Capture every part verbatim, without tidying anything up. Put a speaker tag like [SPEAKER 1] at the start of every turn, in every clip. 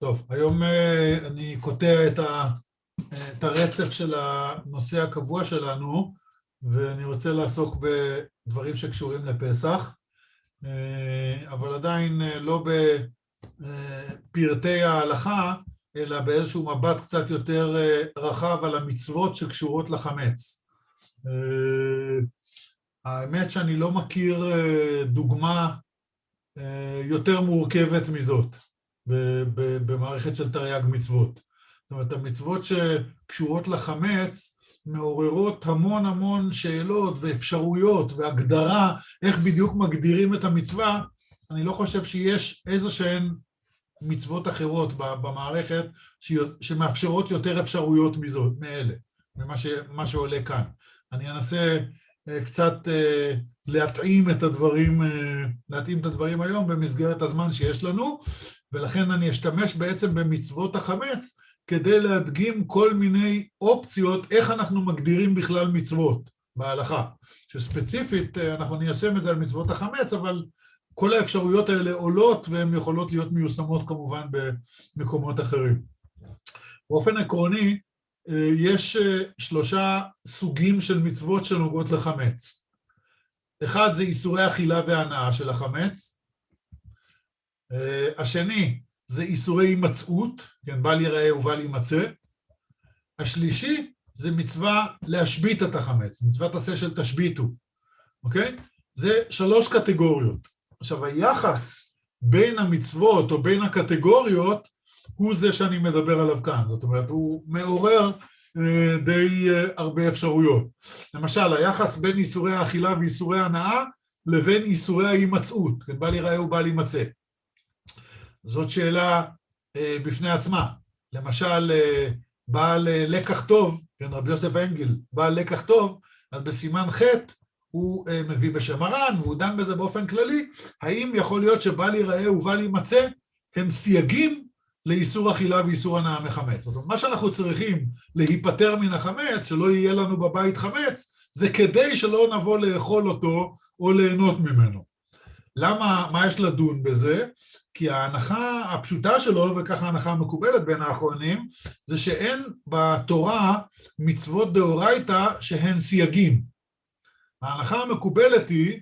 [SPEAKER 1] טוב, היום אני קוטע את, ה, את הרצף של הנושא הקבוע שלנו, ואני רוצה לעסוק בדברים שקשורים לפסח, אבל עדיין לא בפרטי ההלכה, אלא באיזשהו מבט קצת יותר רחב על המצוות שקשורות לחמץ. האמת שאני לא מכיר דוגמה יותר מורכבת מזאת במערכת של תרי"ג מצוות. זאת אומרת, המצוות שקשורות לחמץ מעוררות המון המון שאלות ואפשרויות והגדרה, איך בדיוק מגדירים את המצווה. אני לא חושב שיש איזשהן מצוות אחרות במערכת שמאפשרות יותר אפשרויות מזאת, מאלה, ממה ש, מה שעולה כאן. אני אנסה קצת להתאים את הדברים, להתאים את הדברים היום במסגרת הזמן שיש לנו, ולכן אני אשתמש בעצם במצוות החמץ כדי להדגים כל מיני אופציות איך אנחנו מגדירים בכלל מצוות בהלכה, שספציפית אנחנו ניישם את זה על מצוות החמץ, אבל כל האפשרויות האלה עולות והן יכולות להיות מיושמות כמובן במקומות אחרים. באופן עקרוני, יש שלושה סוגים של מצוות שנוגעות לחמץ. אחד זה איסורי אכילה והנאה של החמץ. השני זה איסורי הימצאות, כן, בל ייראה ובל יימצא. השלישי זה מצווה להשבית את החמץ, מצוות עשה של תשביתו, אוקיי? זה שלוש קטגוריות. עכשיו, היחס בין המצוות או בין הקטגוריות הוא זה שאני מדבר עליו כאן. זאת אומרת, הוא מעורר אה, די אה, הרבה אפשרויות. למשל, היחס בין איסורי האכילה ואיסורי ההנאה לבין איסורי ההימצאות, כן, בל ייראה ובל יימצא. זאת שאלה אה, בפני עצמה. למשל, אה, בעל אה, לקח טוב, כן, רבי יוסף אנגל, בעל לקח טוב, אז בסימן ח' הוא אה, מביא בשם הר"ן, והוא דן בזה באופן כללי, האם יכול להיות שבל ייראה ובל יימצא הם סייגים לאיסור אכילה ואיסור הנאה מחמץ. זאת אומרת, מה שאנחנו צריכים להיפטר מן החמץ, שלא יהיה לנו בבית חמץ, זה כדי שלא נבוא לאכול אותו או ליהנות ממנו. למה, מה יש לדון בזה? כי ההנחה הפשוטה שלו, וככה ההנחה המקובלת בין האחרונים, זה שאין בתורה מצוות דאורייתא שהן סייגים. ההנחה המקובלת היא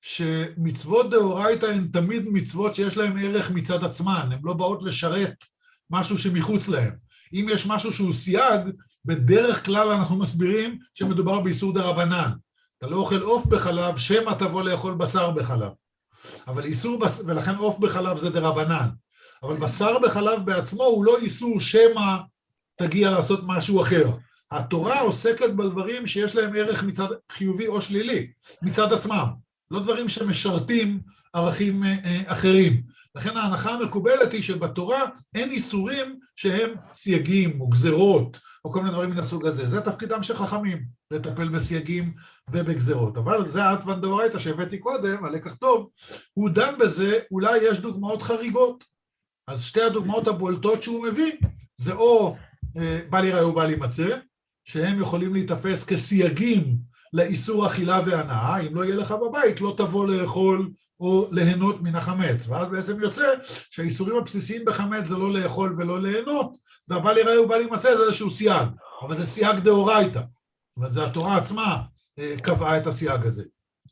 [SPEAKER 1] שמצוות דאורייתא הן תמיד מצוות שיש להן ערך מצד עצמן, הן לא באות לשרת משהו שמחוץ להן. אם יש משהו שהוא סייג, בדרך כלל אנחנו מסבירים שמדובר באיסור דרבנן. אתה לא אוכל עוף בחלב, שמא תבוא לאכול בשר בחלב. אבל איסור, ולכן עוף בחלב זה דרבנן. אבל בשר בחלב בעצמו הוא לא איסור שמא תגיע לעשות משהו אחר. התורה עוסקת בדברים שיש להם ערך מצד חיובי או שלילי, מצד עצמם. לא דברים שמשרתים ערכים אחרים. לכן ההנחה המקובלת היא שבתורה אין איסורים שהם סייגים או גזרות או כל מיני דברים מן הסוג הזה. זה תפקידם של חכמים, לטפל בסייגים ובגזרות. אבל זה האתוון דאורייתא שהבאתי קודם, הלקח טוב, הוא דן בזה, אולי יש דוגמאות חריגות. אז שתי הדוגמאות הבולטות שהוא מביא, זה או בל ייראה ובל יימצא, שהם יכולים להתאפס כסייגים לאיסור אכילה והנאה. אם לא יהיה לך בבית, לא תבוא לאכול או ליהנות מן החמץ. ואז בעצם יוצא שהאיסורים הבסיסיים בחמץ זה לא לאכול ולא ליהנות, והבל ייראה ובל יימצא זה איזשהו סייג, אבל זה סייג דאורייתא. זאת אומרת, זה התורה עצמה קבעה את הסייג הזה.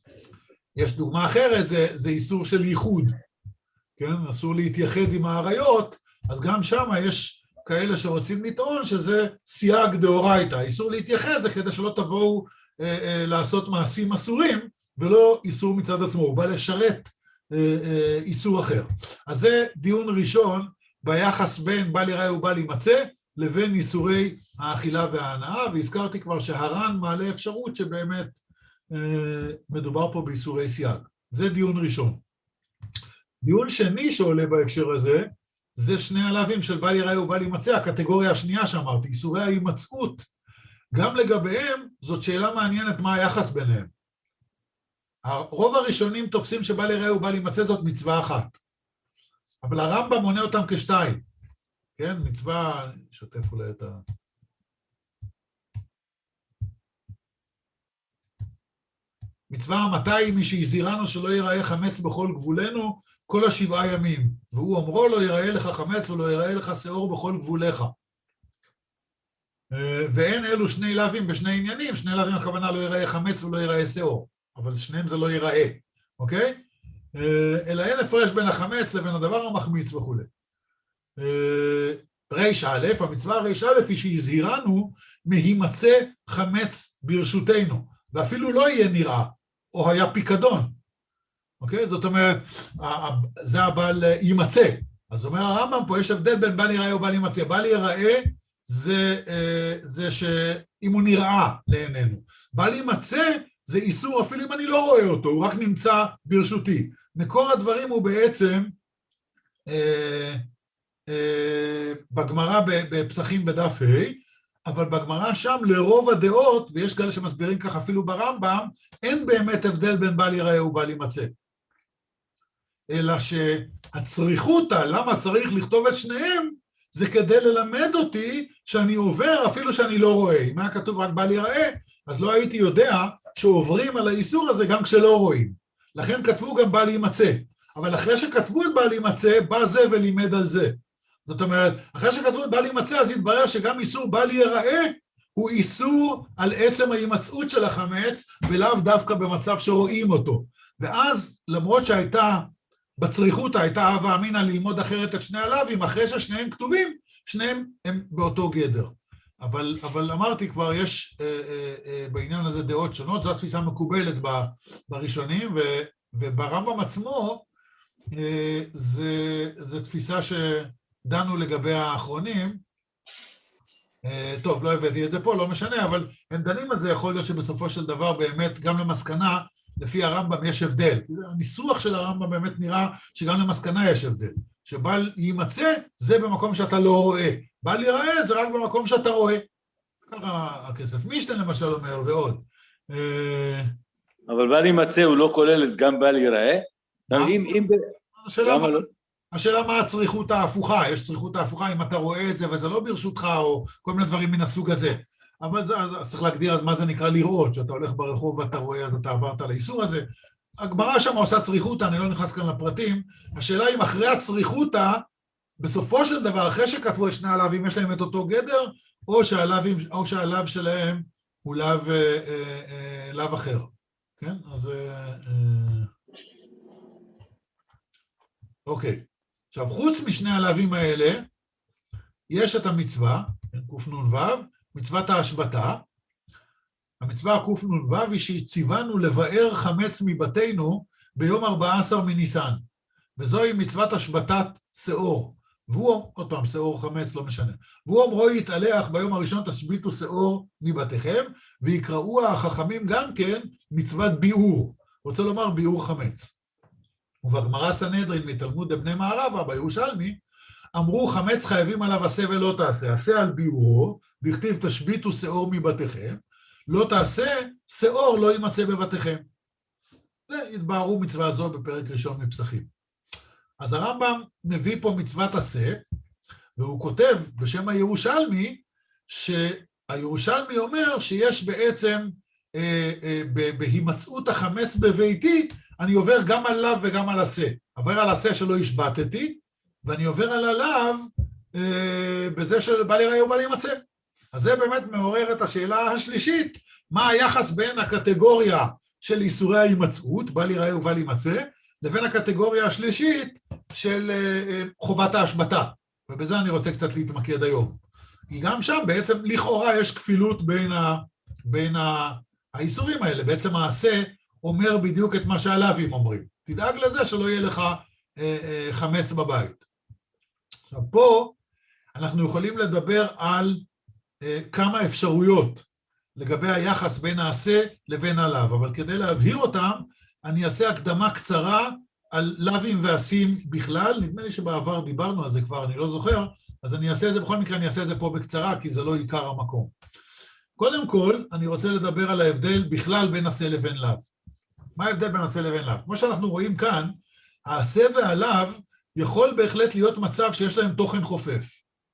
[SPEAKER 1] יש דוגמה אחרת, זה, זה איסור של ייחוד. כן? אסור להתייחד עם העריות, אז גם שם יש כאלה שרוצים לטעון שזה סייג דאורייתא. איסור להתייחד זה כדי שלא תבואו אה, אה, לעשות מעשים אסורים, ולא איסור מצד עצמו, הוא בא לשרת אה, אה, איסור אחר. אז זה דיון ראשון ביחס בין בל ייראה ובל יימצא, לבין איסורי האכילה וההנאה, והזכרתי כבר שהר"ן מעלה אפשרות שבאמת אה, מדובר פה באיסורי סייג. זה דיון ראשון. דיון שני שעולה בהקשר הזה, זה שני הלאווים של בל ייראה ובל יימצא, הקטגוריה השנייה שאמרתי, איסורי ההימצאות. גם לגביהם זאת שאלה מעניינת מה היחס ביניהם. הרוב הראשונים תופסים שבל ייראה ובל יימצא זאת מצווה אחת. אבל הרמב"ם מונה אותם כשתיים. כן, מצווה, אני אשתף אולי את ה... מצווה המתי מי שהזהירנו שלא ייראה חמץ בכל גבולנו, כל השבעה ימים, והוא אומרו לא יראה לך חמץ ולא יראה לך שאור בכל גבוליך. ואין אלו שני לאווים בשני עניינים, שני לאווים הכוונה לא יראה חמץ ולא יראה שאור, אבל שניהם זה לא יראה, אוקיי? אלא אין הפרש בין החמץ לבין הדבר המחמיץ וכו'. ריש א', המצווה ריש א' היא שהזהירנו מהימצא חמץ ברשותנו, ואפילו לא יהיה נראה, או היה פיקדון, אוקיי? זאת אומרת, זה הבעל יימצא. אז אומר הרמב"ם פה, יש הבדל בין בל יראה או בל יימצא. בל יראה זה, זה שאם הוא נראה לעינינו. בל יימצא זה איסור אפילו אם אני לא רואה אותו, הוא רק נמצא ברשותי. מקור הדברים הוא בעצם, אה, אה, בגמרא בפסחים בדף ה', אבל בגמרא שם לרוב הדעות, ויש כאלה שמסבירים כך אפילו ברמב"ם, אין באמת הבדל בין בל יראה ובל יימצא. אלא שהצריכותא, למה צריך לכתוב את שניהם, זה כדי ללמד אותי שאני עובר אפילו שאני לא רואה. אם היה כתוב רק בל יראה, אז לא הייתי יודע שעוברים על האיסור הזה גם כשלא רואים. לכן כתבו גם בל יימצא. אבל אחרי שכתבו את בל יימצא, בא זה ולימד על זה. זאת אומרת, אחרי שכתבו את בל יימצא, אז התברר שגם איסור בל יראה, הוא איסור על עצם ההימצאות של החמץ, ולאו דווקא במצב שרואים אותו. ואז, למרות שהייתה, בצריכות הייתה הווה אמינא ללמוד אחרת את שני הלאווים, אחרי ששניהם כתובים, שניהם הם באותו גדר. אבל, אבל אמרתי כבר, יש אה, אה, אה, בעניין הזה דעות שונות, זו התפיסה מקובלת ב, בראשונים, ו, וברמב"ם עצמו, אה, זה, זה תפיסה שדנו לגבי האחרונים, אה, טוב, לא הבאתי את זה פה, לא משנה, אבל הם דנים על זה, יכול להיות שבסופו של דבר באמת, גם למסקנה, לפי הרמב"ם יש הבדל. הניסוח של הרמב"ם באמת נראה שגם למסקנה יש הבדל. שבל יימצא, זה במקום שאתה לא רואה. בל ייראה, זה רק במקום שאתה רואה. ככה הכסף משנה למשל אומר, ועוד.
[SPEAKER 2] אבל בל יימצא הוא לא כולל את גם בל ייראה?
[SPEAKER 1] השאלה מה הצריכות ההפוכה, יש צריכות ההפוכה אם אתה רואה את זה וזה לא ברשותך, או כל מיני דברים מן הסוג הזה. אבל זה, אז צריך להגדיר אז מה זה נקרא לראות, שאתה הולך ברחוב ואתה רואה, אז אתה עברת לאיסור הזה. הגמרא שם עושה צריכותא, אני לא נכנס כאן לפרטים, השאלה אם אחרי הצריכותא, בסופו של דבר, אחרי שכתבו את שני הלאווים, יש להם את אותו גדר, או שהלאווים, או שהלאו שלהם הוא לאו, אה, אה, לאו אחר. כן? אז... אה, אה... אוקיי. עכשיו, חוץ משני הלאווים האלה, יש את המצווה, קנ"ו, מצוות ההשבתה. המצווה קנ"ו היא שהציוונו לבאר חמץ מבתינו ביום ארבעה עשר מניסן. וזוהי מצוות השבתת שאור. והוא, עוד פעם, שאור חמץ, לא משנה. והוא אומרו יתהלך ביום הראשון תשביתו שאור מבתיכם, ויקראו החכמים גם כן מצוות ביאור. רוצה לומר ביאור חמץ. ובגמרא סנהדרין מתלמוד דבני מערבה, בירושלמי, אמרו חמץ חייבים עליו עשה ולא תעשה. עשה על ביאורו, דכתיב תשביתו שאור מבתיכם, לא תעשה, שאור לא יימצא בבתיכם. והתבהרו מצווה זו בפרק ראשון מפסחים. אז הרמב"ם מביא פה מצוות עשה, והוא כותב בשם הירושלמי, שהירושלמי אומר שיש בעצם, אה, אה, בהימצאות החמץ בביתי, אני עובר גם על לאו וגם על עשה. עובר על עשה שלא השבתתי, ואני עובר על הלאו אה, בזה שבל ייראה ובל יימצא. אז זה באמת מעורר את השאלה השלישית, מה היחס בין הקטגוריה של איסורי ההימצאות, בל ייראה ובל יימצא, לבין הקטגוריה השלישית של חובת ההשבתה. ובזה אני רוצה קצת להתמקד היום. כי גם שם בעצם לכאורה יש כפילות בין, ה, בין ה, האיסורים האלה. בעצם העשה אומר בדיוק את מה שהלאווים אומרים. תדאג לזה שלא יהיה לך אה, אה, חמץ בבית. עכשיו פה אנחנו יכולים לדבר על אה, כמה אפשרויות לגבי היחס בין העשה לבין הלאו, אבל כדי להבהיר אותם, אני אעשה הקדמה קצרה על לאווים ועשים בכלל, נדמה לי שבעבר דיברנו על זה כבר, אני לא זוכר, אז אני אעשה את זה, בכל מקרה אני אעשה את זה פה בקצרה, כי זה לא עיקר המקום. קודם כל, אני רוצה לדבר על ההבדל בכלל בין עשה לבין לאו. מה ההבדל בין עשה לבין לאו? כמו שאנחנו רואים כאן, העשה והלאו יכול בהחלט להיות מצב שיש להם תוכן חופף.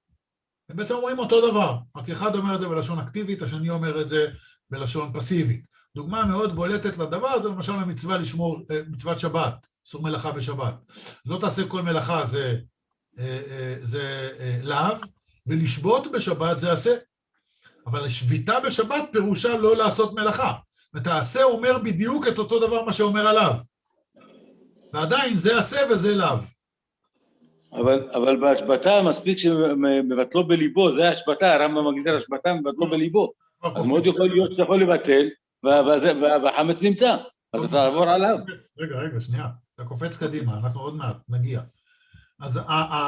[SPEAKER 1] הם בעצם אומרים אותו דבר, רק אחד אומר את זה בלשון אקטיבית, השני אומר את זה בלשון פסיבית. דוגמה מאוד בולטת לדבר, זה למשל המצווה לשמור, מצוות שבת, איסור מלאכה בשבת. לא תעשה כל מלאכה, זה, זה לאו, ולשבות בשבת זה עשה. אבל שביתה בשבת פירושה לא לעשות מלאכה. ותעשה אומר בדיוק את אותו דבר מה שאומר עליו. ועדיין זה עשה וזה לאו.
[SPEAKER 2] אבל, אבל בהשבתה מספיק שמבטלו בליבו, זה השבתה, הרמב"ם מגדיר השבתה, מבטלו בליבו. אז מאוד יכול להיות שאתה יכול לבטל, והחמץ נמצא, אז אתה תעבור עליו.
[SPEAKER 1] רגע, רגע, שנייה, אתה קופץ קדימה, אנחנו עוד מעט נגיע. אז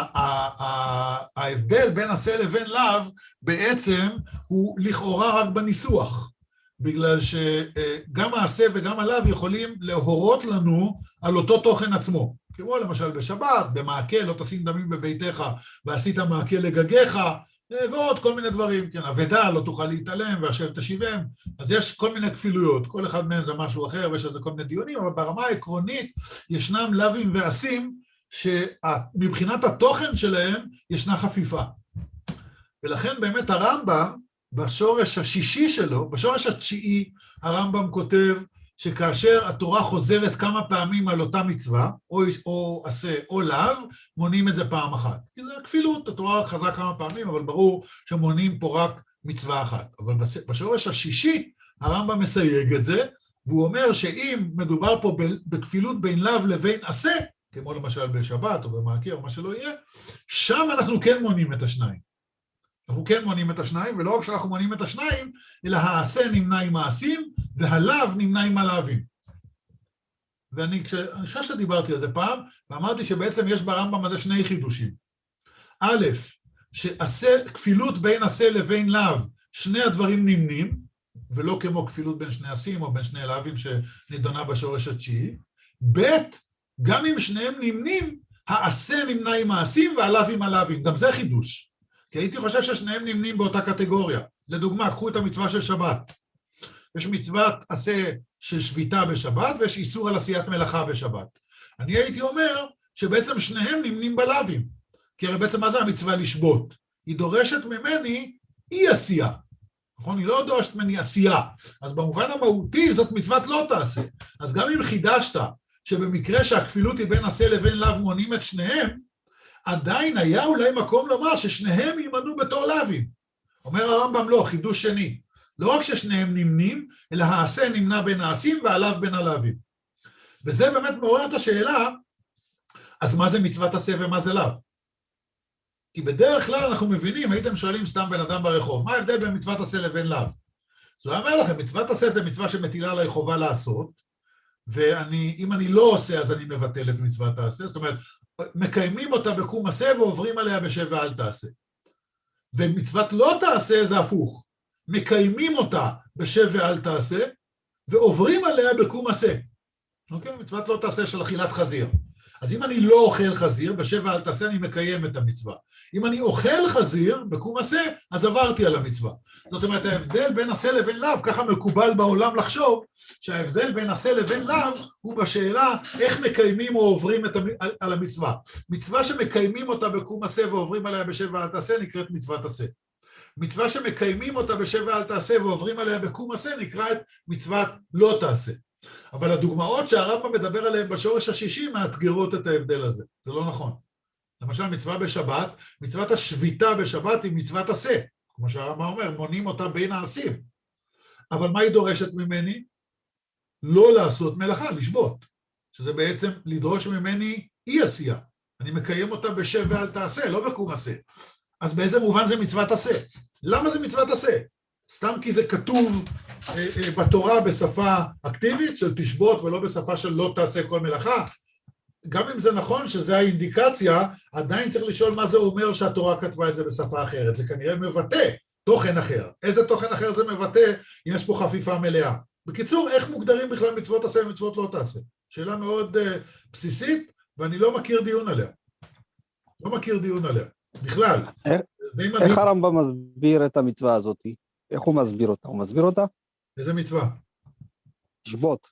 [SPEAKER 1] ההבדל בין עשה לבין לאו בעצם הוא לכאורה רק בניסוח, בגלל שגם העשה וגם הלאו יכולים להורות לנו על אותו תוכן עצמו. כמו למשל בשבת, במעקה, לא תשים דמים בביתך ועשית מעקה לגגיך, ועוד כל מיני דברים, כן, אבדה, לא תוכל להתעלם, והשב תשיבם, אז יש כל מיני כפילויות, כל אחד מהם זה משהו אחר, ויש לזה כל מיני דיונים, אבל ברמה העקרונית ישנם לאווים ועשים, שמבחינת התוכן שלהם ישנה חפיפה. ולכן באמת הרמב"ם, בשורש השישי שלו, בשורש התשיעי, הרמב"ם כותב שכאשר התורה חוזרת כמה פעמים על אותה מצווה, או, או עשה או לאו, מונים את זה פעם אחת. כי זה כפילות, התורה רק חזרה כמה פעמים, אבל ברור שמונים פה רק מצווה אחת. אבל בשורש השישי, הרמב"ם מסייג את זה, והוא אומר שאם מדובר פה בכפילות בין לאו לבין עשה, כמו למשל בשבת או במעקה או מה שלא יהיה, שם אנחנו כן מונים את השניים. אנחנו כן מונים את השניים, ולא רק שאנחנו מונים את השניים, אלא העשה נמנה עם מעשים, והלאו נמנה עם הלאווים. ואני אני חושב שדיברתי על זה פעם, ואמרתי שבעצם יש ברמב"ם הזה שני חידושים. א', שעשה, כפילות בין עשה לבין לאו, שני הדברים נמנים, ולא כמו כפילות בין שני עשים או בין שני לאווים שנידונה בשורש התשיעי. ב', גם אם שניהם נמנים, העשה נמנה עם מעשים והלאו עם הלאווים. גם זה חידוש. כי הייתי חושב ששניהם נמנים באותה קטגוריה. לדוגמה, קחו את המצווה של שבת. יש מצוות עשה של שביתה בשבת, ויש איסור על עשיית מלאכה בשבת. אני הייתי אומר שבעצם שניהם נמנים בלאווים. כי הרי בעצם מה זה המצווה לשבות? היא דורשת ממני אי עשייה. נכון? היא לא דורשת ממני עשייה. אז במובן המהותי זאת מצוות לא תעשה. אז גם אם חידשת שבמקרה שהכפילות היא בין עשה לבין לאו מונים את שניהם, עדיין היה אולי מקום לומר ששניהם יימנו בתור לאווים. אומר הרמב"ם לא, חידוש שני. לא רק ששניהם נמנים, אלא העשה נמנה בין העשים והלאו בין הלאווים. וזה באמת מעורר את השאלה, אז מה זה מצוות עשה ומה זה לאו? כי בדרך כלל אנחנו מבינים, הייתם שואלים סתם בן אדם ברחוב, מה ההבדל בין מצוות עשה לבין לאו? אז הוא אומר לכם, מצוות עשה זה מצווה שמטילה עליי חובה לעשות, ואם אני לא עושה אז אני מבטל את מצוות העשה, זאת אומרת, מקיימים אותה בקום עשה ועוברים עליה בשב ואל תעשה. ומצוות לא תעשה זה הפוך, מקיימים אותה בשב ואל תעשה, ועוברים עליה בקום עשה. אוקיי? מצוות לא תעשה של אכילת חזיר. אז אם אני לא אוכל חזיר, בשב ואל תעשה אני מקיים את המצווה. אם אני אוכל חזיר, בקום עשה, אז עברתי על המצווה. זאת אומרת, ההבדל בין עשה לבין לאו, ככה מקובל בעולם לחשוב, שההבדל בין עשה לבין לאו, הוא בשאלה איך מקיימים או עוברים את המ... על המצווה. מצווה שמקיימים אותה בקום עשה ועוברים עליה בשב ואל תעשה, נקראת מצוות עשה. מצווה שמקיימים אותה בשב ואל תעשה ועוברים עליה בקום עשה, נקראת מצוות לא תעשה. אבל הדוגמאות שהרמב"ם מדבר עליהן בשורש השישי מאתגרות את ההבדל הזה. זה לא נכון. למשל, מצווה בשבת, מצוות השביתה בשבת היא מצוות עשה. כמו שהרמב"ם אומר, מונים אותה בין העשים. אבל מה היא דורשת ממני? לא לעשות מלאכה, לשבות. שזה בעצם לדרוש ממני אי עשייה. אני מקיים אותה בשב ואל תעשה, לא בקום עשה. אז באיזה מובן זה מצוות עשה? למה זה מצוות עשה? סתם כי זה כתוב אה, אה, בתורה בשפה אקטיבית של תשבות ולא בשפה של לא תעשה כל מלאכה. גם אם זה נכון שזה האינדיקציה, עדיין צריך לשאול מה זה אומר שהתורה כתבה את זה בשפה אחרת. זה כנראה מבטא תוכן אחר. איזה תוכן אחר זה מבטא אם יש פה חפיפה מלאה? בקיצור, איך מוגדרים בכלל מצוות תעשה ומצוות לא תעשה? שאלה מאוד אה, בסיסית, ואני לא מכיר דיון עליה. לא מכיר דיון עליה. בכלל.
[SPEAKER 3] איך הרמב"ם מסביר את המצווה הזאת? איך הוא מסביר אותה? הוא מסביר אותה?
[SPEAKER 1] איזה מצווה?
[SPEAKER 3] לשבות.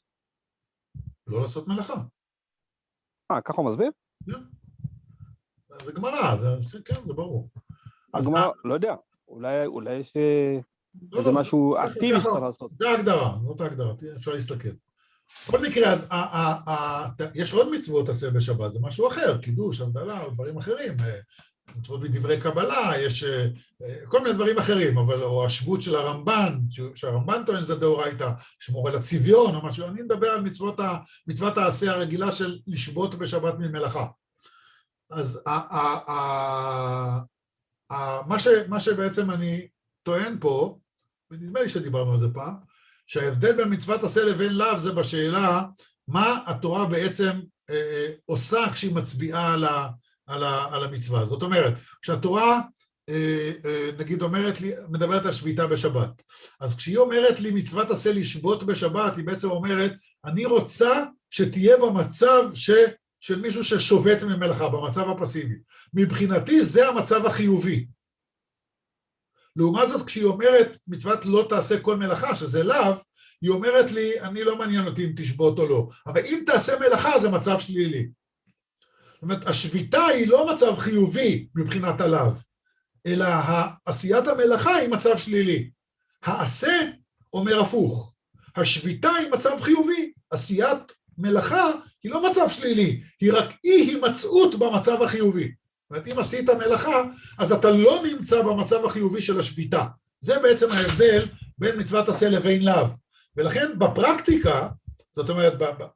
[SPEAKER 1] לא לעשות מלאכה.
[SPEAKER 3] אה, ככה הוא מסביר?
[SPEAKER 1] כן. זה גמרא, זה, כן, זה ברור.
[SPEAKER 3] הגמרא, לא יודע, אולי, אולי יש זה משהו אקטיבי שצריך לעשות.
[SPEAKER 1] זה ההגדרה, זאת ההגדרה, אפשר להסתכל. בכל מקרה, אז יש עוד מצוות עשה בשבת, זה משהו אחר, קידוש, הבדלה, דברים אחרים, מצוות בדברי קבלה, יש כל מיני דברים אחרים, אבל או השבות של הרמב"ן, שהרמב"ן טוען זה דאורייתא, שמור על הצביון או משהו, אני מדבר על מצוות, מצוות העשה הרגילה של לשבות בשבת ממלאכה. אז מה שבעצם אני טוען פה, ונדמה לי שדיברנו על זה פעם, שההבדל בין מצוות עשה לבין לאו זה בשאלה מה התורה בעצם אה, עושה כשהיא מצביעה על, ה, על, ה, על המצווה. זאת אומרת, כשהתורה אה, אה, נגיד אומרת לי, מדברת על שביתה בשבת, אז כשהיא אומרת לי מצוות עשה לשבות בשבת, היא בעצם אומרת, אני רוצה שתהיה במצב ש, של מישהו ששובת ממלאכה, במצב הפסיבי. מבחינתי זה המצב החיובי. לעומת זאת, כשהיא אומרת מצוות לא תעשה כל מלאכה, שזה לאו, היא אומרת לי, אני לא מעניין אותי אם תשבות או לא, אבל אם תעשה מלאכה זה מצב שלילי. זאת אומרת, השביתה היא לא מצב חיובי מבחינת הלאו, אלא עשיית המלאכה היא מצב שלילי. העשה אומר הפוך, השביתה היא מצב חיובי, עשיית מלאכה היא לא מצב שלילי, היא רק אי הימצאות במצב החיובי. זאת אומרת, אם עשית מלאכה, אז אתה לא נמצא במצב החיובי של השביתה. זה בעצם ההבדל בין מצוות עשה לבין לאו. ולכן בפרקטיקה, זאת אומרת,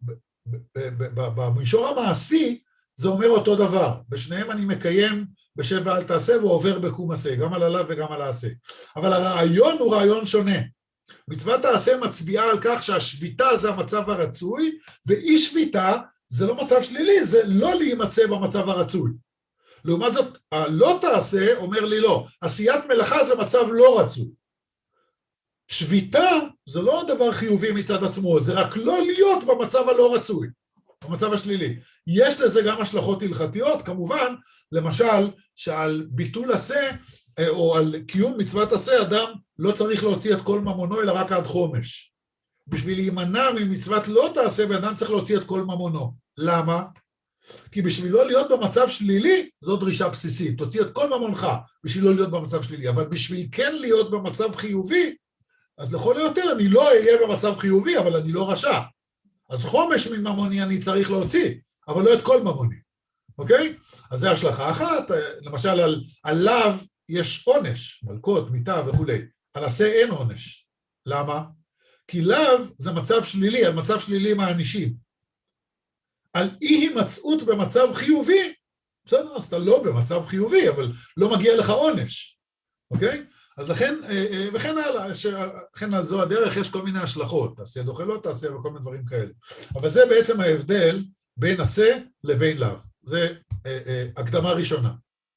[SPEAKER 1] במישור המעשי, זה אומר אותו דבר. בשניהם אני מקיים בשב ואל תעשה, והוא עובר בקום עשה, גם על הלאו וגם על העשה. אבל הרעיון הוא רעיון שונה. מצוות העשה מצביעה על כך שהשביתה זה המצב הרצוי, ואי שביתה זה לא מצב שלילי, זה לא להימצא במצב הרצוי. לעומת זאת, הלא תעשה אומר לי לא, עשיית מלאכה זה מצב לא רצוי. שביתה זה לא דבר חיובי מצד עצמו, זה רק לא להיות במצב הלא רצוי, במצב השלילי. יש לזה גם השלכות הלכתיות, כמובן, למשל, שעל ביטול עשה, או על קיום מצוות עשה, אדם לא צריך להוציא את כל ממונו, אלא רק עד חומש. בשביל להימנע ממצוות לא תעשה, באדם צריך להוציא את כל ממונו. למה? כי בשביל לא להיות במצב שלילי, זו דרישה בסיסית. תוציא את כל ממונך בשביל לא להיות במצב שלילי, אבל בשביל כן להיות במצב חיובי, אז לכל היותר אני לא אהיה במצב חיובי, אבל אני לא רשע. אז חומש מממוני אני צריך להוציא, אבל לא את כל ממוני. אוקיי? אז זה השלכה אחת. למשל, על, על לאו יש עונש, מלכות, מיתה וכו'. על עשה אין עונש. למה? כי לאו זה מצב שלילי, על מצב שלילי מענישים. על אי הימצאות במצב חיובי, בסדר, אז אתה לא במצב חיובי, אבל לא מגיע לך עונש. אוקיי? אז לכן, וכן הלאה, לכן על זו הדרך יש כל מיני השלכות, תעשה דוחה לא תעשה וכל מיני דברים כאלה. אבל זה בעצם ההבדל בין עשה לבין לאו. זה הקדמה ראשונה.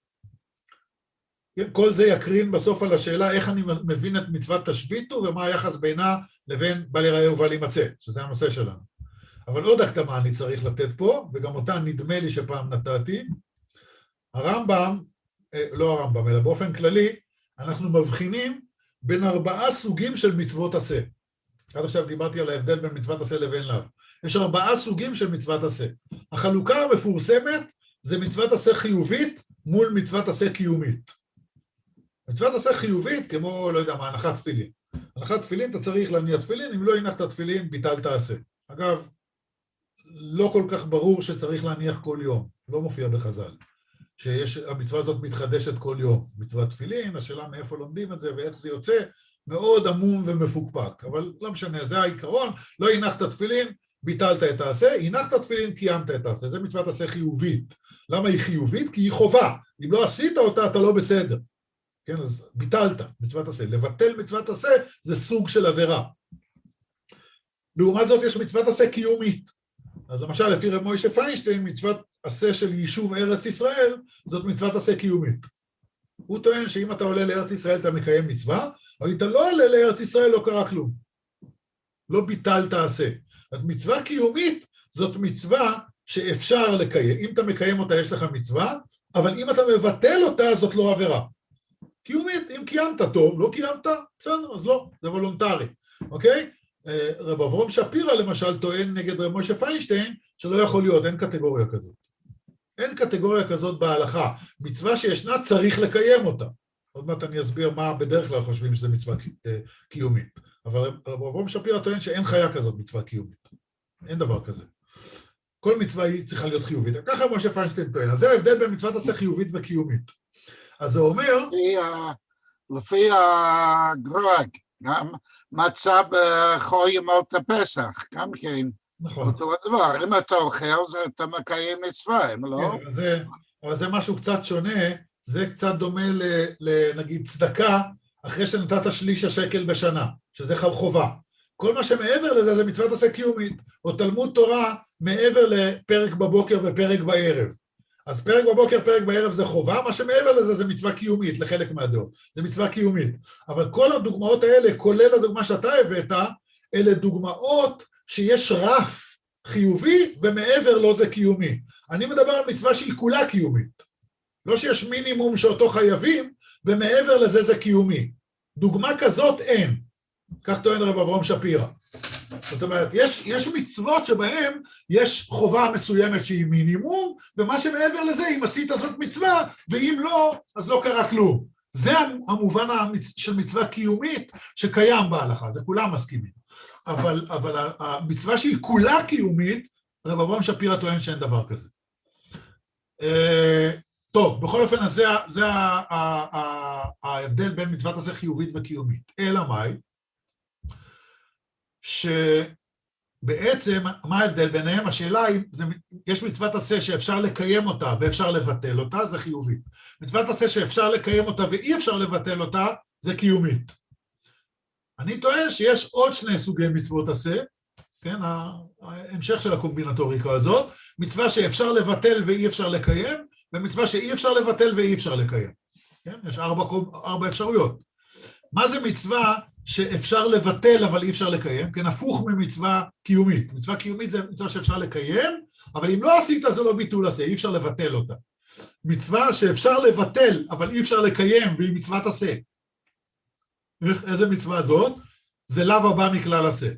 [SPEAKER 1] כל זה יקרין בסוף על השאלה איך אני מבין את מצוות תשביתו ומה היחס בינה לבין בל ייראה ובל יימצא, שזה הנושא שלנו. אבל עוד הקדמה אני צריך לתת פה, וגם אותה נדמה לי שפעם נתתי. הרמב"ם, לא הרמב"ם, אלא באופן כללי, אנחנו מבחינים בין ארבעה סוגים של מצוות עשה. עד עכשיו דיברתי על ההבדל בין מצוות עשה לבין לאו. יש ארבעה סוגים של מצוות עשה. החלוקה המפורסמת זה מצוות עשה חיובית מול מצוות עשה קיומית. מצוות עשה חיובית, כמו, לא יודע מה, הנחת תפילין. הנחת תפילין, אתה צריך להניח תפילין, אם לא הנחת תפילין, ביטלת עשה. אגב, לא כל כך ברור שצריך להניח כל יום, לא מופיע בחז"ל. שהמצווה הזאת מתחדשת כל יום. מצוות תפילין, השאלה מאיפה לומדים את זה ואיך זה יוצא, מאוד עמום ומפוקפק. אבל לא משנה, זה העיקרון, לא הנחת תפילין, ביטלת את העשה, הנחת תפילין, קיימת את העשה. זה מצוות עשה חיובית. למה היא חיובית? כי היא חובה. אם לא עשית אותה, אתה לא בסדר. כן, אז ביטלת מצוות עשה. לבטל מצוות עשה זה סוג של עבירה. לעומת זאת יש מצוות עשה קיומית. אז למשל, לפי רב מוישה פיינשטיין, מצוות עשה של יישוב ארץ ישראל, זאת מצוות עשה קיומית. הוא טוען שאם אתה עולה לארץ ישראל אתה מקיים מצווה, אבל אם אתה לא עולה לארץ ישראל לא קרה כלום. לא ביטלת עשה. אז מצווה קיומית זאת מצווה שאפשר לקיים. אם אתה מקיים אותה יש לך מצווה, אבל אם אתה מבטל אותה זאת לא עבירה. קיומית, אם קיימת טוב, לא קיימת, בסדר, אז לא, זה וולונטרי. אוקיי? רב אברהם שפירא למשל טוען נגד רב משה פיינשטיין שלא יכול להיות, אין קטגוריה כזאת. אין קטגוריה כזאת בהלכה. מצווה שישנה צריך לקיים אותה. עוד מעט אני אסביר מה בדרך כלל חושבים שזה מצווה קיומית. אבל רב אברהם שפירא טוען שאין חיה כזאת מצווה קיומית. אין דבר כזה. כל מצווה היא צריכה להיות חיובית. ככה משה פיינשטיין טוען. אז זה ההבדל בין מצוות עשה חיובית וקיומית. אז זה אומר...
[SPEAKER 4] לפי הגרג, גם מצה בכל ימות הפסח, גם כן.
[SPEAKER 1] נכון.
[SPEAKER 4] אותו הדבר, אם אתה אוכל, אתה מקיים מצווה, אם לא?
[SPEAKER 1] כן, אבל זה, אבל זה משהו קצת שונה, זה קצת דומה לנגיד צדקה, אחרי שנתת שליש השקל בשנה, שזה חובה. כל מה שמעבר לזה זה מצוות עשה קיומית, או תלמוד תורה מעבר לפרק בבוקר ופרק בערב. אז פרק בבוקר, פרק בערב זה חובה, מה שמעבר לזה זה מצווה קיומית לחלק מהדעות, זה מצווה קיומית. אבל כל הדוגמאות האלה, כולל הדוגמה שאתה הבאת, אלה דוגמאות שיש רף חיובי ומעבר לו זה קיומי. אני מדבר על מצווה שהיא כולה קיומית. לא שיש מינימום שאותו חייבים, ומעבר לזה זה קיומי. דוגמה כזאת אין. כך טוען רב אברהם שפירא. זאת אומרת, יש, יש מצוות שבהן יש חובה מסוימת שהיא מינימום, ומה שמעבר לזה, אם עשית זאת מצווה, ואם לא, אז לא קרה כלום. זה המובן של מצווה קיומית שקיים בהלכה, זה כולם מסכימים. אבל, אבל המצווה שהיא כולה קיומית, רב אברהם שפירא טוען שאין דבר כזה. טוב, בכל אופן, אז זה, זה ההבדל בין מצוות עשה חיובית וקיומית. אלא מאי? שבעצם, מה ההבדל ביניהם? השאלה היא, זה, יש מצוות עשה שאפשר לקיים אותה ואפשר לבטל אותה, זה חיובית. מצוות עשה שאפשר לקיים אותה ואי אפשר לבטל אותה, זה קיומית. אני טוען שיש עוד שני סוגי מצוות עשה, כן, ההמשך של הקומבינטוריקה הזאת, מצווה שאפשר לבטל ואי אפשר לקיים, ומצווה שאי אפשר לבטל ואי אפשר לקיים. כן, יש ארבע, ארבע אפשרויות. מה זה מצווה שאפשר לבטל אבל אי אפשר לקיים? כן, הפוך ממצווה קיומית. מצווה קיומית זה מצווה שאפשר לקיים, אבל אם לא עשית זה לא ביטול עשה, אי אפשר לבטל אותה. מצווה שאפשר לבטל אבל אי אפשר לקיים, והיא מצוות עשה. איזה מצווה זאת? זה לאו הבא מכלל עשה.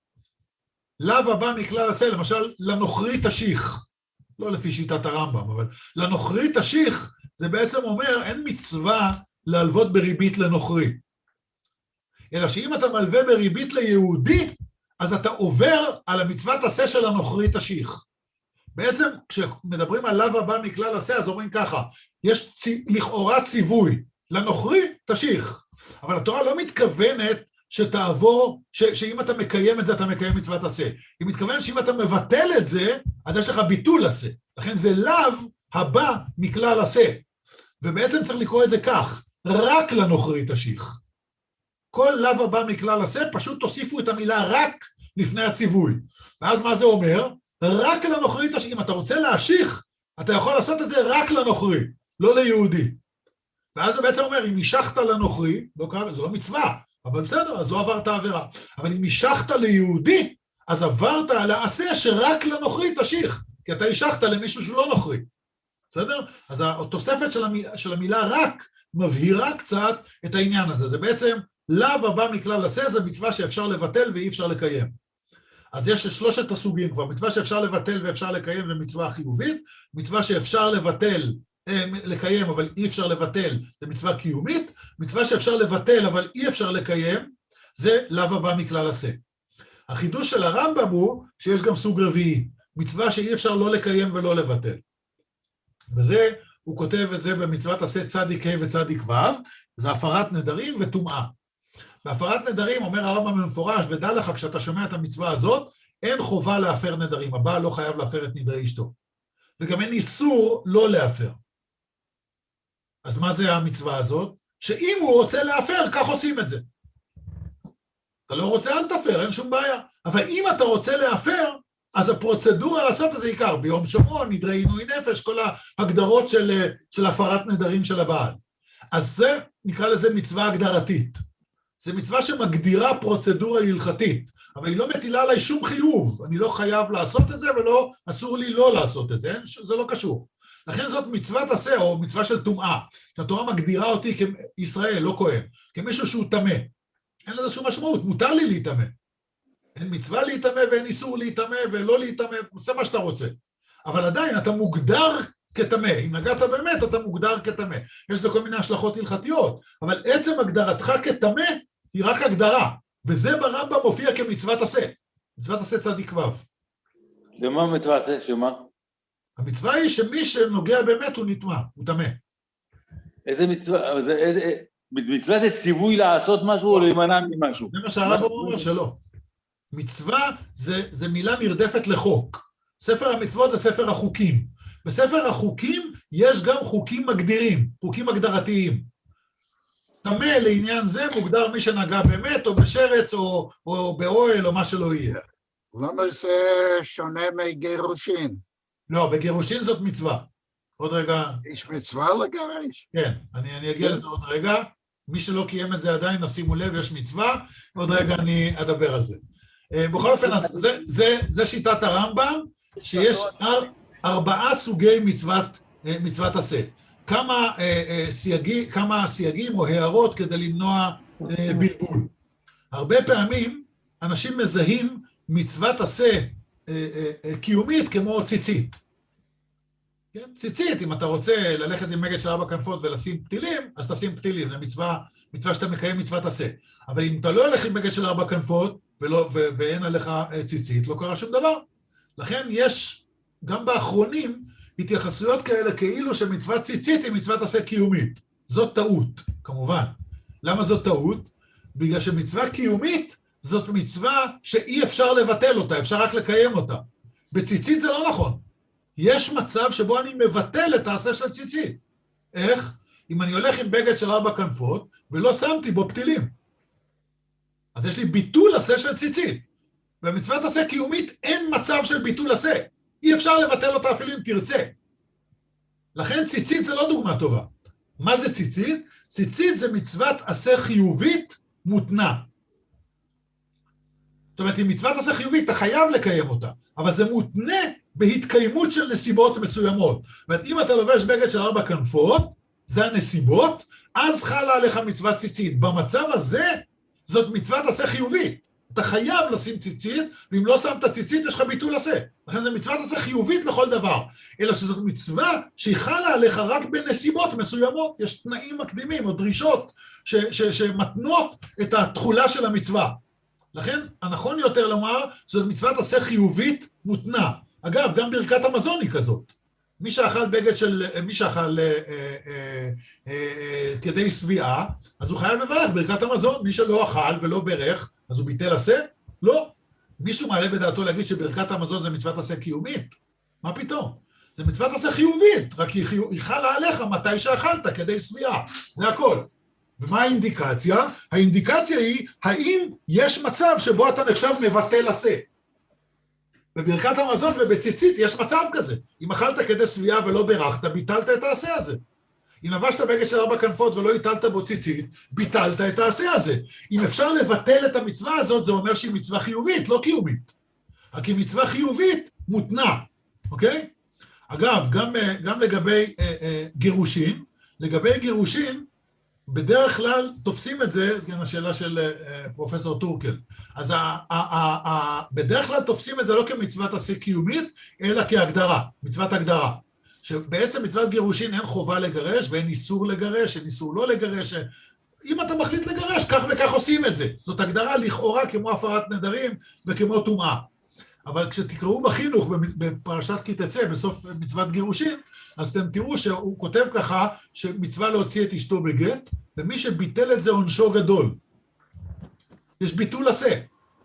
[SPEAKER 1] לאו הבא מכלל עשה, למשל, לנוכרי תשיך. לא לפי שיטת הרמב"ם, אבל לנוכרי תשיך, זה בעצם אומר, אין מצווה להלוות בריבית לנוכרי. אלא שאם אתה מלווה בריבית ליהודי, אז אתה עובר על המצוות עשה של הנוכרי תשיך. בעצם, כשמדברים על לאו הבא מכלל עשה, אז אומרים ככה, יש צי, לכאורה ציווי, לנוכרי תשיך. אבל התורה לא מתכוונת שתעבור, ש, שאם אתה מקיים את זה, אתה מקיים מצוות עשה. היא מתכוונת שאם אתה מבטל את זה, אז יש לך ביטול עשה. לכן זה לאו הבא מכלל עשה. ובעצם צריך לקרוא את זה כך, רק לנוכרי תשיך. כל לאו הבא מכלל עשה, פשוט תוסיפו את המילה רק לפני הציווי. ואז מה זה אומר? רק לנוכרי תשיך. אם אתה רוצה להשיך, אתה יכול לעשות את זה רק לנוכרי, לא ליהודי. ואז זה בעצם אומר, אם משכת לנוכרי, לא קרה, זו לא מצווה, אבל בסדר, אז לא עברת עבירה. אבל אם משכת ליהודי, אז עברת על העשה שרק לנוכרי תשיך, כי אתה השכת למישהו שהוא לא נוכרי. בסדר? אז התוספת של המילה, של המילה רק מבהירה קצת את העניין הזה. זה בעצם לאו הבא מכלל עשה, זה מצווה שאפשר לבטל ואי אפשר לקיים. אז יש שלושת הסוגים כבר, מצווה שאפשר לבטל ואפשר לקיים זה מצווה חיובית, מצווה שאפשר לבטל, לקיים אבל אי אפשר לבטל זה מצווה קיומית, מצווה שאפשר לבטל אבל אי אפשר לקיים זה לאו הבא מכלל עשה. החידוש של הרמב"ם הוא שיש גם סוג רביעי, מצווה שאי אפשר לא לקיים ולא לבטל. וזה, הוא כותב את זה במצוות עשה צדיק ה' וצדיק ו', זה הפרת נדרים וטומאה. בהפרת נדרים אומר הרמב"ם במפורש, ודע לך כשאתה שומע את המצווה הזאת, אין חובה להפר נדרים, הבעל לא חייב להפר את נדרי אשתו. וגם אין איסור לא להפר. אז מה זה המצווה הזאת? שאם הוא רוצה להפר, כך עושים את זה. אתה לא רוצה, אל תפר, אין שום בעיה. אבל אם אתה רוצה להפר, אז הפרוצדורה לעשות את זה עיקר, ביום שומרון, נדרי עינוי נפש, כל ההגדרות של, של הפרת נדרים של הבעל. אז זה, נקרא לזה מצווה הגדרתית. זה מצווה שמגדירה פרוצדורה הלכתית, אבל היא לא מטילה עליי שום חיוב, אני לא חייב לעשות את זה ולא, אסור לי לא לעשות את זה, זה לא קשור. לכן זאת מצוות עשה או מצווה של טומאה, שהתורה מגדירה אותי כישראל, לא כהן, כמישהו שהוא טמא. אין לזה שום משמעות, מותר לי להיטמא. אין מצווה להיטמא ואין איסור להיטמא ולא להיטמא, עושה מה שאתה רוצה. אבל עדיין אתה מוגדר כטמא. אם נגעת באמת, אתה מוגדר כטמא. יש לזה כל מיני השלכות הלכתיות, אבל עצם הגדרתך כטמא היא רק הגדרה, וזה ברמב"ם מופיע כמצוות עשה. מצוות עשה צדיק ו'.
[SPEAKER 2] ומה מצווה עשה? שמה?
[SPEAKER 1] המצווה היא שמי שנוגע באמת הוא נטמא, הוא טמא.
[SPEAKER 2] איזה מצווה, זה, איזה, מצווה זה ציווי לעשות משהו או להימנע ממשהו?
[SPEAKER 1] זה מה שהרב אומר שלא. מצווה זה, זה מילה נרדפת לחוק. ספר המצוות זה ספר החוקים. בספר החוקים יש גם חוקים מגדירים, חוקים הגדרתיים. טמא לעניין זה מוגדר מי שנגע באמת, או בשרץ, או, או באוהל, או מה שלא יהיה.
[SPEAKER 4] למה זה שונה מגירושין?
[SPEAKER 1] לא, בגירושין זאת מצווה. עוד רגע.
[SPEAKER 4] יש מצווה לגרש?
[SPEAKER 1] כן, אני, אני אגיע לזה עוד רגע. מי שלא קיים את זה עדיין, שימו לב, יש מצווה. עוד רגע אני אדבר על זה. בכל אופן, זה, זה, זה שיטת הרמב"ם, שיש ארבעה סוגי מצוות, מצוות עשה. כמה, סייגי, כמה סייגים או הערות כדי למנוע בלבול. הרבה פעמים אנשים מזהים מצוות עשה קיומית כמו ציצית. כן? ציצית, אם אתה רוצה ללכת עם מגד של ארבע כנפות ולשים פתילים, אז תשים פתילים, זה מצווה, מצווה שאתה מקיים מצוות עשה. אבל אם אתה לא הולך עם מגד של ארבע כנפות ולא, ו, ואין עליך ציצית, לא קרה שום דבר. לכן יש, גם באחרונים, התייחסויות כאלה כאילו שמצוות ציצית היא מצוות עשה קיומית. זאת טעות, כמובן. למה זאת טעות? בגלל שמצווה קיומית זאת מצווה שאי אפשר לבטל אותה, אפשר רק לקיים אותה. בציצית זה לא נכון. יש מצב שבו אני מבטל את העשה של ציצית. איך? אם אני הולך עם בגד של ארבע כנפות ולא שמתי בו פתילים. אז יש לי ביטול עשה של ציצית. במצוות עשה קיומית אין מצב של ביטול עשה. אי אפשר לבטל אותה אפילו אם תרצה. לכן ציצית זה לא דוגמה טובה. מה זה ציצית? ציצית זה מצוות עשה חיובית מותנה. זאת אומרת, אם מצוות עשה חיובית, אתה חייב לקיים אותה, אבל זה מותנה בהתקיימות של נסיבות מסוימות. זאת אומרת, אם אתה לובש בגד של ארבע כנפות, זה הנסיבות, אז חלה עליך מצוות ציצית. במצב הזה, זאת מצוות עשה חיובית. אתה חייב לשים ציצית, ואם לא שמת ציצית, יש לך ביטול עשה. לכן זה מצוות עשה חיובית לכל דבר. אלא שזאת מצווה שהיא חלה עליך רק בנסיבות מסוימות. יש תנאים מקדימים או דרישות ש- ש- שמתנות את התחולה של המצווה. לכן הנכון יותר לומר שזאת מצוות עשה חיובית מותנה. אגב, גם ברכת המזון היא כזאת. מי שאכל בגד של, מי שאכל אה, אה, אה, אה, כדי שביעה, אז הוא חייב לברך ברכת המזון. מי שלא אכל ולא ברך, אז הוא ביטל עשה? לא. מישהו מעלה בדעתו להגיד שברכת המזון זה מצוות עשה קיומית? מה פתאום? זה מצוות עשה חיובית, רק היא, חיוב, היא חלה עליך מתי שאכלת כדי שביעה. זה הכל. ומה האינדיקציה? האינדיקציה היא, האם יש מצב שבו אתה נחשב מבטל עשה. בברכת המזון ובציצית יש מצב כזה. אם אכלת כדי שביעה ולא ברכת, ביטלת את העשה הזה. אם לבשת בגד של ארבע כנפות ולא הטלת בו ציצית, ביטלת את העשה הזה. אם אפשר לבטל את המצווה הזאת, זה אומר שהיא מצווה חיובית, לא קיומית. רק היא מצווה חיובית מותנה, אוקיי? אגב, גם, גם לגבי אה, אה, גירושין, לגבי גירושין, בדרך כלל תופסים את זה, כן, השאלה של אה, פרופסור טורקל, אז ה, ה, ה, ה, בדרך כלל תופסים את זה לא כמצוות עשה קיומית, אלא כהגדרה, מצוות הגדרה. שבעצם מצוות גירושין אין חובה לגרש, ואין איסור לגרש, אין איסור לא לגרש. אם אתה מחליט לגרש, כך וכך עושים את זה. זאת הגדרה לכאורה כמו הפרת נדרים וכמו טומאה. אבל כשתקראו בחינוך, בפרשת כי תצא, בסוף מצוות גירושין, אז אתם תראו שהוא כותב ככה, שמצווה להוציא את אשתו בגט, ומי שביטל את זה עונשו גדול. יש ביטול עשה.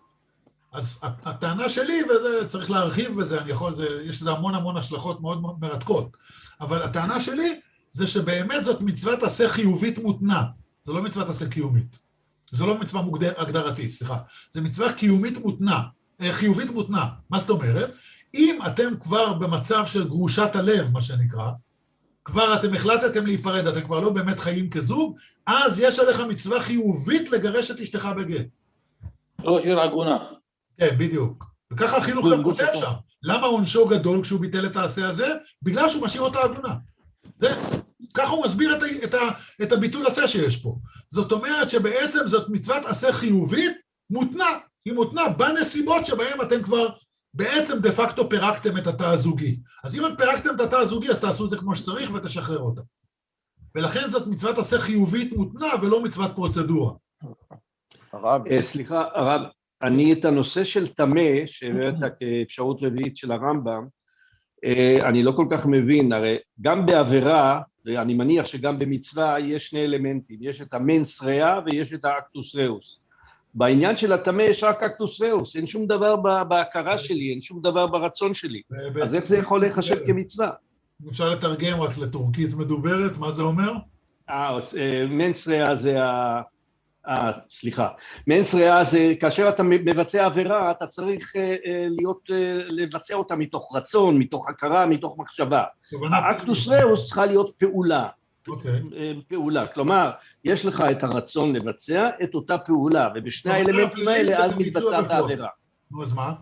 [SPEAKER 1] אז הטענה שלי, וזה צריך להרחיב בזה, אני יכול, זה, יש לזה המון המון השלכות מאוד מאוד מרתקות, אבל הטענה שלי זה שבאמת זאת מצוות עשה חיובית מותנה, זו לא מצוות עשה קיומית, זו לא מצווה מוגדר, הגדרתית, סליחה, זה מצווה קיומית מותנה, חיובית מותנה. מה זאת אומרת? אם אתם כבר במצב של גרושת הלב, מה שנקרא, כבר אתם החלטתם להיפרד, אתם כבר לא באמת חיים כזוג, אז יש עליך מצווה חיובית לגרש את אשתך בגט.
[SPEAKER 2] לא שיר עגונה. כן,
[SPEAKER 1] בדיוק. וככה החינוך גם כותב שם. למה עונשו גדול כשהוא ביטל את העשה הזה? בגלל שהוא משאיר אותה עגונה. זה, ככה הוא מסביר את, ה, את, ה, את הביטול עשה שיש פה. זאת אומרת שבעצם זאת מצוות עשה חיובית מותנה. היא מותנה בנסיבות שבהם אתם כבר בעצם דה פקטו פירקתם את התא הזוגי. אז אם פירקתם את התא הזוגי, אז תעשו את זה כמו שצריך ותשחרר אותה. ולכן זאת מצוות עשה חיובית מותנה ולא מצוות פרוצדורה.
[SPEAKER 5] הרב. סליחה, הרב, אני את הנושא של טמא, שהבאת כאפשרות רביעית של הרמב"ם, אני לא כל כך מבין, הרי גם בעבירה, ואני מניח שגם במצווה יש שני אלמנטים, יש את המנס ריאה ויש את האקטוס ראוס. בעניין של הטמא יש רק אקטוס ראוס, אין שום דבר בהכרה שלי, אין שום דבר ברצון שלי, אז איך זה יכול להיחשב כמצווה?
[SPEAKER 1] אפשר לתרגם רק לטורקית מדוברת, מה זה אומר?
[SPEAKER 5] אה, מנס ריאה זה ה... אה, סליחה, מנס ריאה זה כאשר אתה מבצע עבירה, אתה צריך להיות, לבצע אותה מתוך רצון, מתוך הכרה, מתוך מחשבה. האקטוס ראוס צריכה להיות פעולה. פעולה, כלומר, יש לך את הרצון לבצע את אותה פעולה, ובשני האלמנטים האלה אז מתבצעת העבירה.
[SPEAKER 1] נו, אז מה?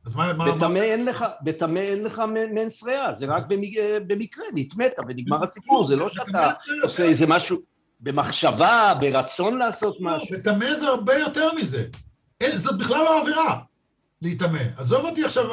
[SPEAKER 5] בטמא אין לך מנס ריאה, זה רק במקרה, נתמת ונגמר הסיפור, זה לא שאתה עושה איזה משהו במחשבה, ברצון לעשות משהו.
[SPEAKER 1] בטמא זה הרבה יותר מזה, זאת בכלל לא עבירה להתאמה. עזוב אותי עכשיו,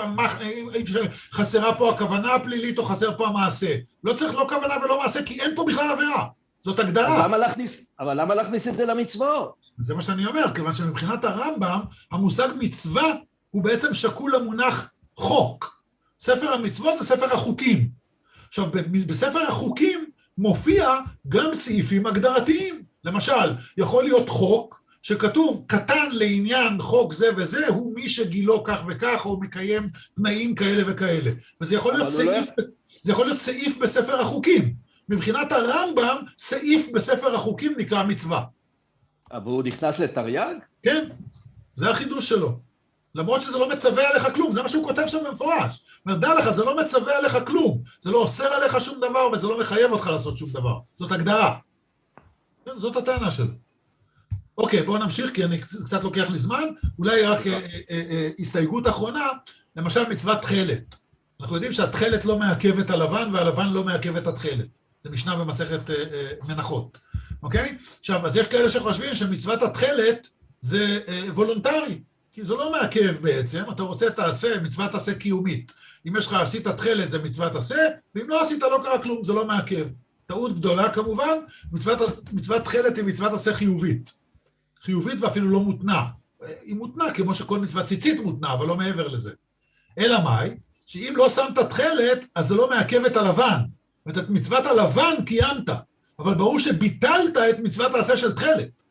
[SPEAKER 1] חסרה פה הכוונה הפלילית או חסר פה המעשה. לא צריך לא כוונה ולא מעשה, כי אין פה בכלל עבירה. זאת הגדרה.
[SPEAKER 5] אבל למה להכניס את זה למצוות?
[SPEAKER 1] זה מה שאני אומר, כיוון שמבחינת הרמב"ם, המושג מצווה הוא בעצם שקול למונח חוק. ספר המצוות זה ספר החוקים. עכשיו, בספר החוקים מופיע גם סעיפים הגדרתיים. למשל, יכול להיות חוק, שכתוב קטן לעניין חוק זה וזה, הוא מי שגילו כך וכך, או מקיים תנאים כאלה וכאלה. וזה יכול להיות סעיף, לא... זה יכול להיות סעיף בספר החוקים. מבחינת הרמב"ם, סעיף בספר החוקים נקרא מצווה.
[SPEAKER 5] אבל הוא נכנס לתרי"ג?
[SPEAKER 1] כן, זה החידוש שלו. למרות שזה לא מצווה עליך כלום, זה מה שהוא כותב שם במפורש. אומר, דע לך, זה לא מצווה עליך כלום, זה לא אוסר עליך שום דבר, וזה לא מחייב אותך לעשות שום דבר. זאת הגדרה. זאת הטענה שלו. אוקיי, בואו נמשיך, כי אני קצת לוקח לי זמן, אולי רק אה, אה, אה, הסתייגות אחרונה, למשל מצוות תכלת. אנחנו יודעים שהתכלת לא מעכב את הלבן, והלבן לא מעכב את התכלת. זה משנה במסכת אה, אה, מנחות. אוקיי? עכשיו, אז יש כאלה שחושבים שמצוות התכלת זה אה, וולונטרי, כי זה לא מעכב בעצם, אתה רוצה תעשה מצוות עשה קיומית. אם יש לך עשית תכלת זה מצוות עשה, ואם לא עשית לא קרה כלום, זה לא מעכב. טעות גדולה כמובן, מצוות, מצוות תכלת היא מצוות עשה חיובית. חיובית ואפילו לא מותנה. היא מותנה כמו שכל מצוות ציצית מותנה, אבל לא מעבר לזה. אלא מאי? שאם לא שמת תכלת, אז זה לא מעכב את הלבן. ואת מצוות הלבן קיימת, אבל ברור שביטלת את מצוות העשה של תכלת.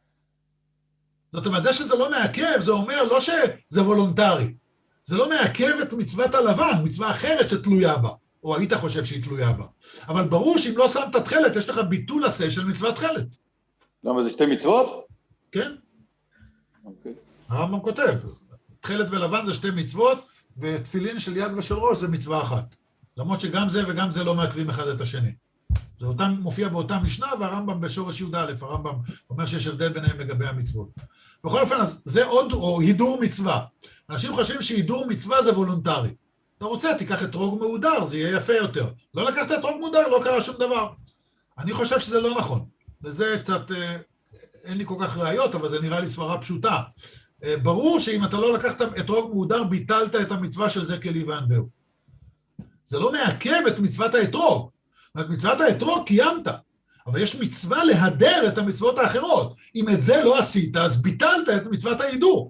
[SPEAKER 1] זאת אומרת, זה שזה לא מעכב, זה אומר לא שזה וולונטרי. זה לא מעכב את מצוות הלבן, מצווה אחרת שתלויה בה, או היית חושב שהיא תלויה בה. אבל ברור שאם לא שמת תכלת, יש לך ביטול עשה של מצוות תכלת.
[SPEAKER 2] למה זה שתי מצוות?
[SPEAKER 1] כן.
[SPEAKER 2] אוקיי.
[SPEAKER 1] הרמב"ם כותב, תכלת ולבן זה שתי מצוות, ותפילין של יד ושל ראש זה מצווה אחת. למרות שגם זה וגם זה לא מעכבים אחד את השני. זה אותם, מופיע באותה משנה, והרמב"ם בשורש י"א, הרמב"ם אומר שיש הבדל ביניהם לגבי המצוות. בכל אופן, אז זה עוד, או הידור מצווה. אנשים חושבים שהידור מצווה זה וולונטרי. אתה רוצה, תיקח אתרוג מהודר, זה יהיה יפה יותר. לא לקחת אתרוג מהודר, לא קרה שום דבר. אני חושב שזה לא נכון. וזה קצת, אין לי כל כך ראיות, אבל זה נראה לי סברה פשוטה. ברור שאם אתה לא לקחת אתרוג מהודר, ביטלת את המצווה של זה כלי וענווהו. זה לא מעכב את מצוות האתרוג. את מצוות האתרוג קיימת, אבל יש מצווה להדר את המצוות האחרות. אם את זה לא עשית, אז ביטלת את מצוות ההידור.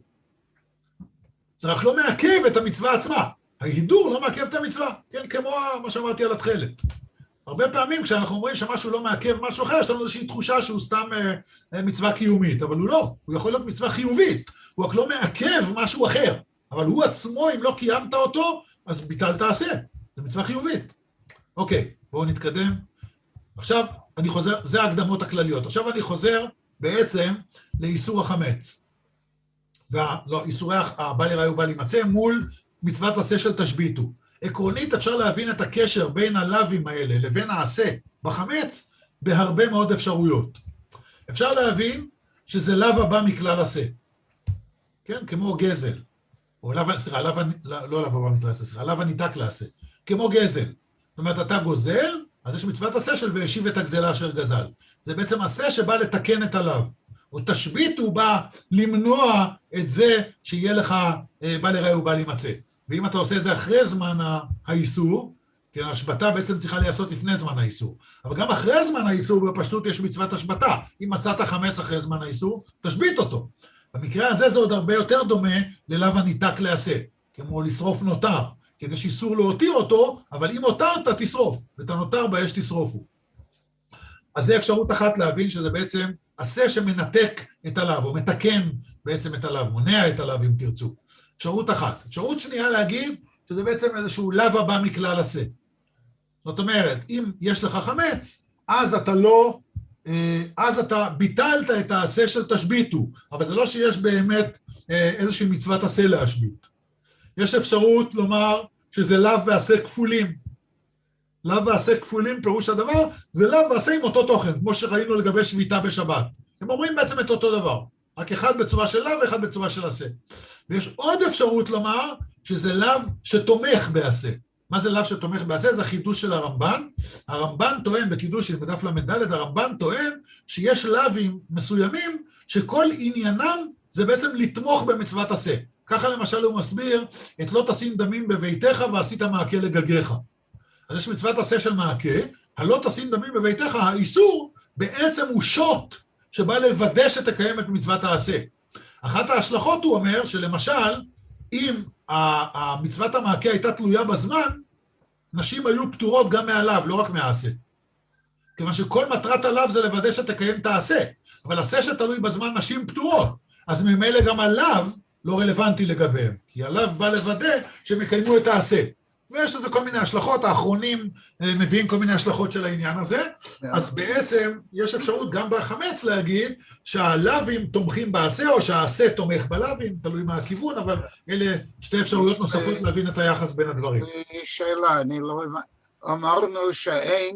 [SPEAKER 1] זה רק לא מעכב את המצווה עצמה. ההידור לא מעכב את המצווה, כן, כמו מה שאמרתי על התכלת. הרבה פעמים כשאנחנו אומרים שמשהו לא מעכב משהו אחר, יש לנו איזושהי תחושה שהוא סתם אה, מצווה קיומית, אבל הוא לא, הוא יכול להיות מצווה חיובית, הוא רק לא מעכב משהו אחר, אבל הוא עצמו, אם לא קיימת אותו, אז ביטלת עשה, זה מצווה חיובית. אוקיי, בואו נתקדם. עכשיו אני חוזר, זה ההקדמות הכלליות, עכשיו אני חוזר בעצם לאיסור החמץ. ולא, איסורי הבל ייראה ובל יימצא מול מצוות עשה של תשביתו. עקרונית אפשר להבין את הקשר בין הלווים האלה לבין העשה בחמץ בהרבה מאוד אפשרויות. אפשר להבין שזה לאו הבא מכלל עשה. כן, כמו גזל. או לאו, סליחה, לאו, לא לאו הבא מכלל עשה, סליחה, לאו הניתק לעשה. כמו גזל. זאת אומרת, אתה גוזל, אז יש מצוות עשה של והשיב את הגזלה אשר גזל. זה בעצם עשה שבא לתקן את הלאו. או תשבית הוא בא למנוע את זה שיהיה לך בל ייראה ובל יימצא. ואם אתה עושה את זה אחרי זמן האיסור, כן, ההשבתה בעצם צריכה להיעשות לפני זמן האיסור. אבל גם אחרי זמן האיסור בפשטות יש מצוות השבתה. אם מצאת חמץ אחרי זמן האיסור, תשבית אותו. במקרה הזה זה עוד הרבה יותר דומה ללאו הניתק לעשה, כמו לשרוף נותר. כן, יש איסור להותיר אותו, אבל אם הותרת תשרוף, ואת הנותר באש תשרופו. אז זה אפשרות אחת להבין שזה בעצם עשה שמנתק את הלאו, או מתקן בעצם את הלאו, מונע את הלאו אם תרצו. אפשרות אחת. אפשרות שנייה להגיד שזה בעצם איזשהו לאו הבא מכלל עשה. זאת אומרת, אם יש לך חמץ, אז אתה לא, אז אתה ביטלת את העשה של תשביתו, אבל זה לא שיש באמת איזושהי מצוות עשה להשבית. יש אפשרות לומר שזה לאו ועשה כפולים. לאו ועשה כפולים, פירוש הדבר, זה לאו ועשה עם אותו תוכן, כמו שראינו לגבי שביתה בשבת. הם אומרים בעצם את אותו דבר, רק אחד בצורה של לאו ואחד בצורה של עשה. ויש עוד אפשרות לומר שזה לאו שתומך בעשה. מה זה לאו שתומך בעשה? זה החידוש של הרמב"ן. הרמב"ן טוען בקידושין בדף למד ד', הרמב"ן טוען שיש לאווים מסוימים שכל עניינם זה בעצם לתמוך במצוות עשה. ככה למשל הוא מסביר את לא תשים דמים בביתך ועשית מעקה לגגיך. אז יש מצוות עשה של מעקה, הלא תשים דמים בביתך, האיסור בעצם הוא שוט שבא לוודא שתקיים את מצוות העשה. אחת ההשלכות הוא אומר שלמשל, אם המצוות המעקה הייתה תלויה בזמן, נשים היו פטורות גם מהלאו, לא רק מהעשה. כיוון שכל מטרת הלאו זה לוודא שתקיים את העשה, אבל עשה שתלוי בזמן נשים פטורות, אז ממילא גם הלאו לא רלוונטי לגביהם, כי הלאו בא לוודא שהם יקיימו את העשה. ויש לזה כל מיני השלכות, האחרונים מביאים כל מיני השלכות של העניין הזה, אז בעצם יש אפשרות גם בחמץ להגיד שהלאווים תומכים בעשה, או שהעשה תומך בלאווים, תלוי מה הכיוון, אבל אלה שתי אפשרויות נוספות להבין את היחס בין הדברים.
[SPEAKER 4] שאלה, אני לא הבנתי, אמרנו שאין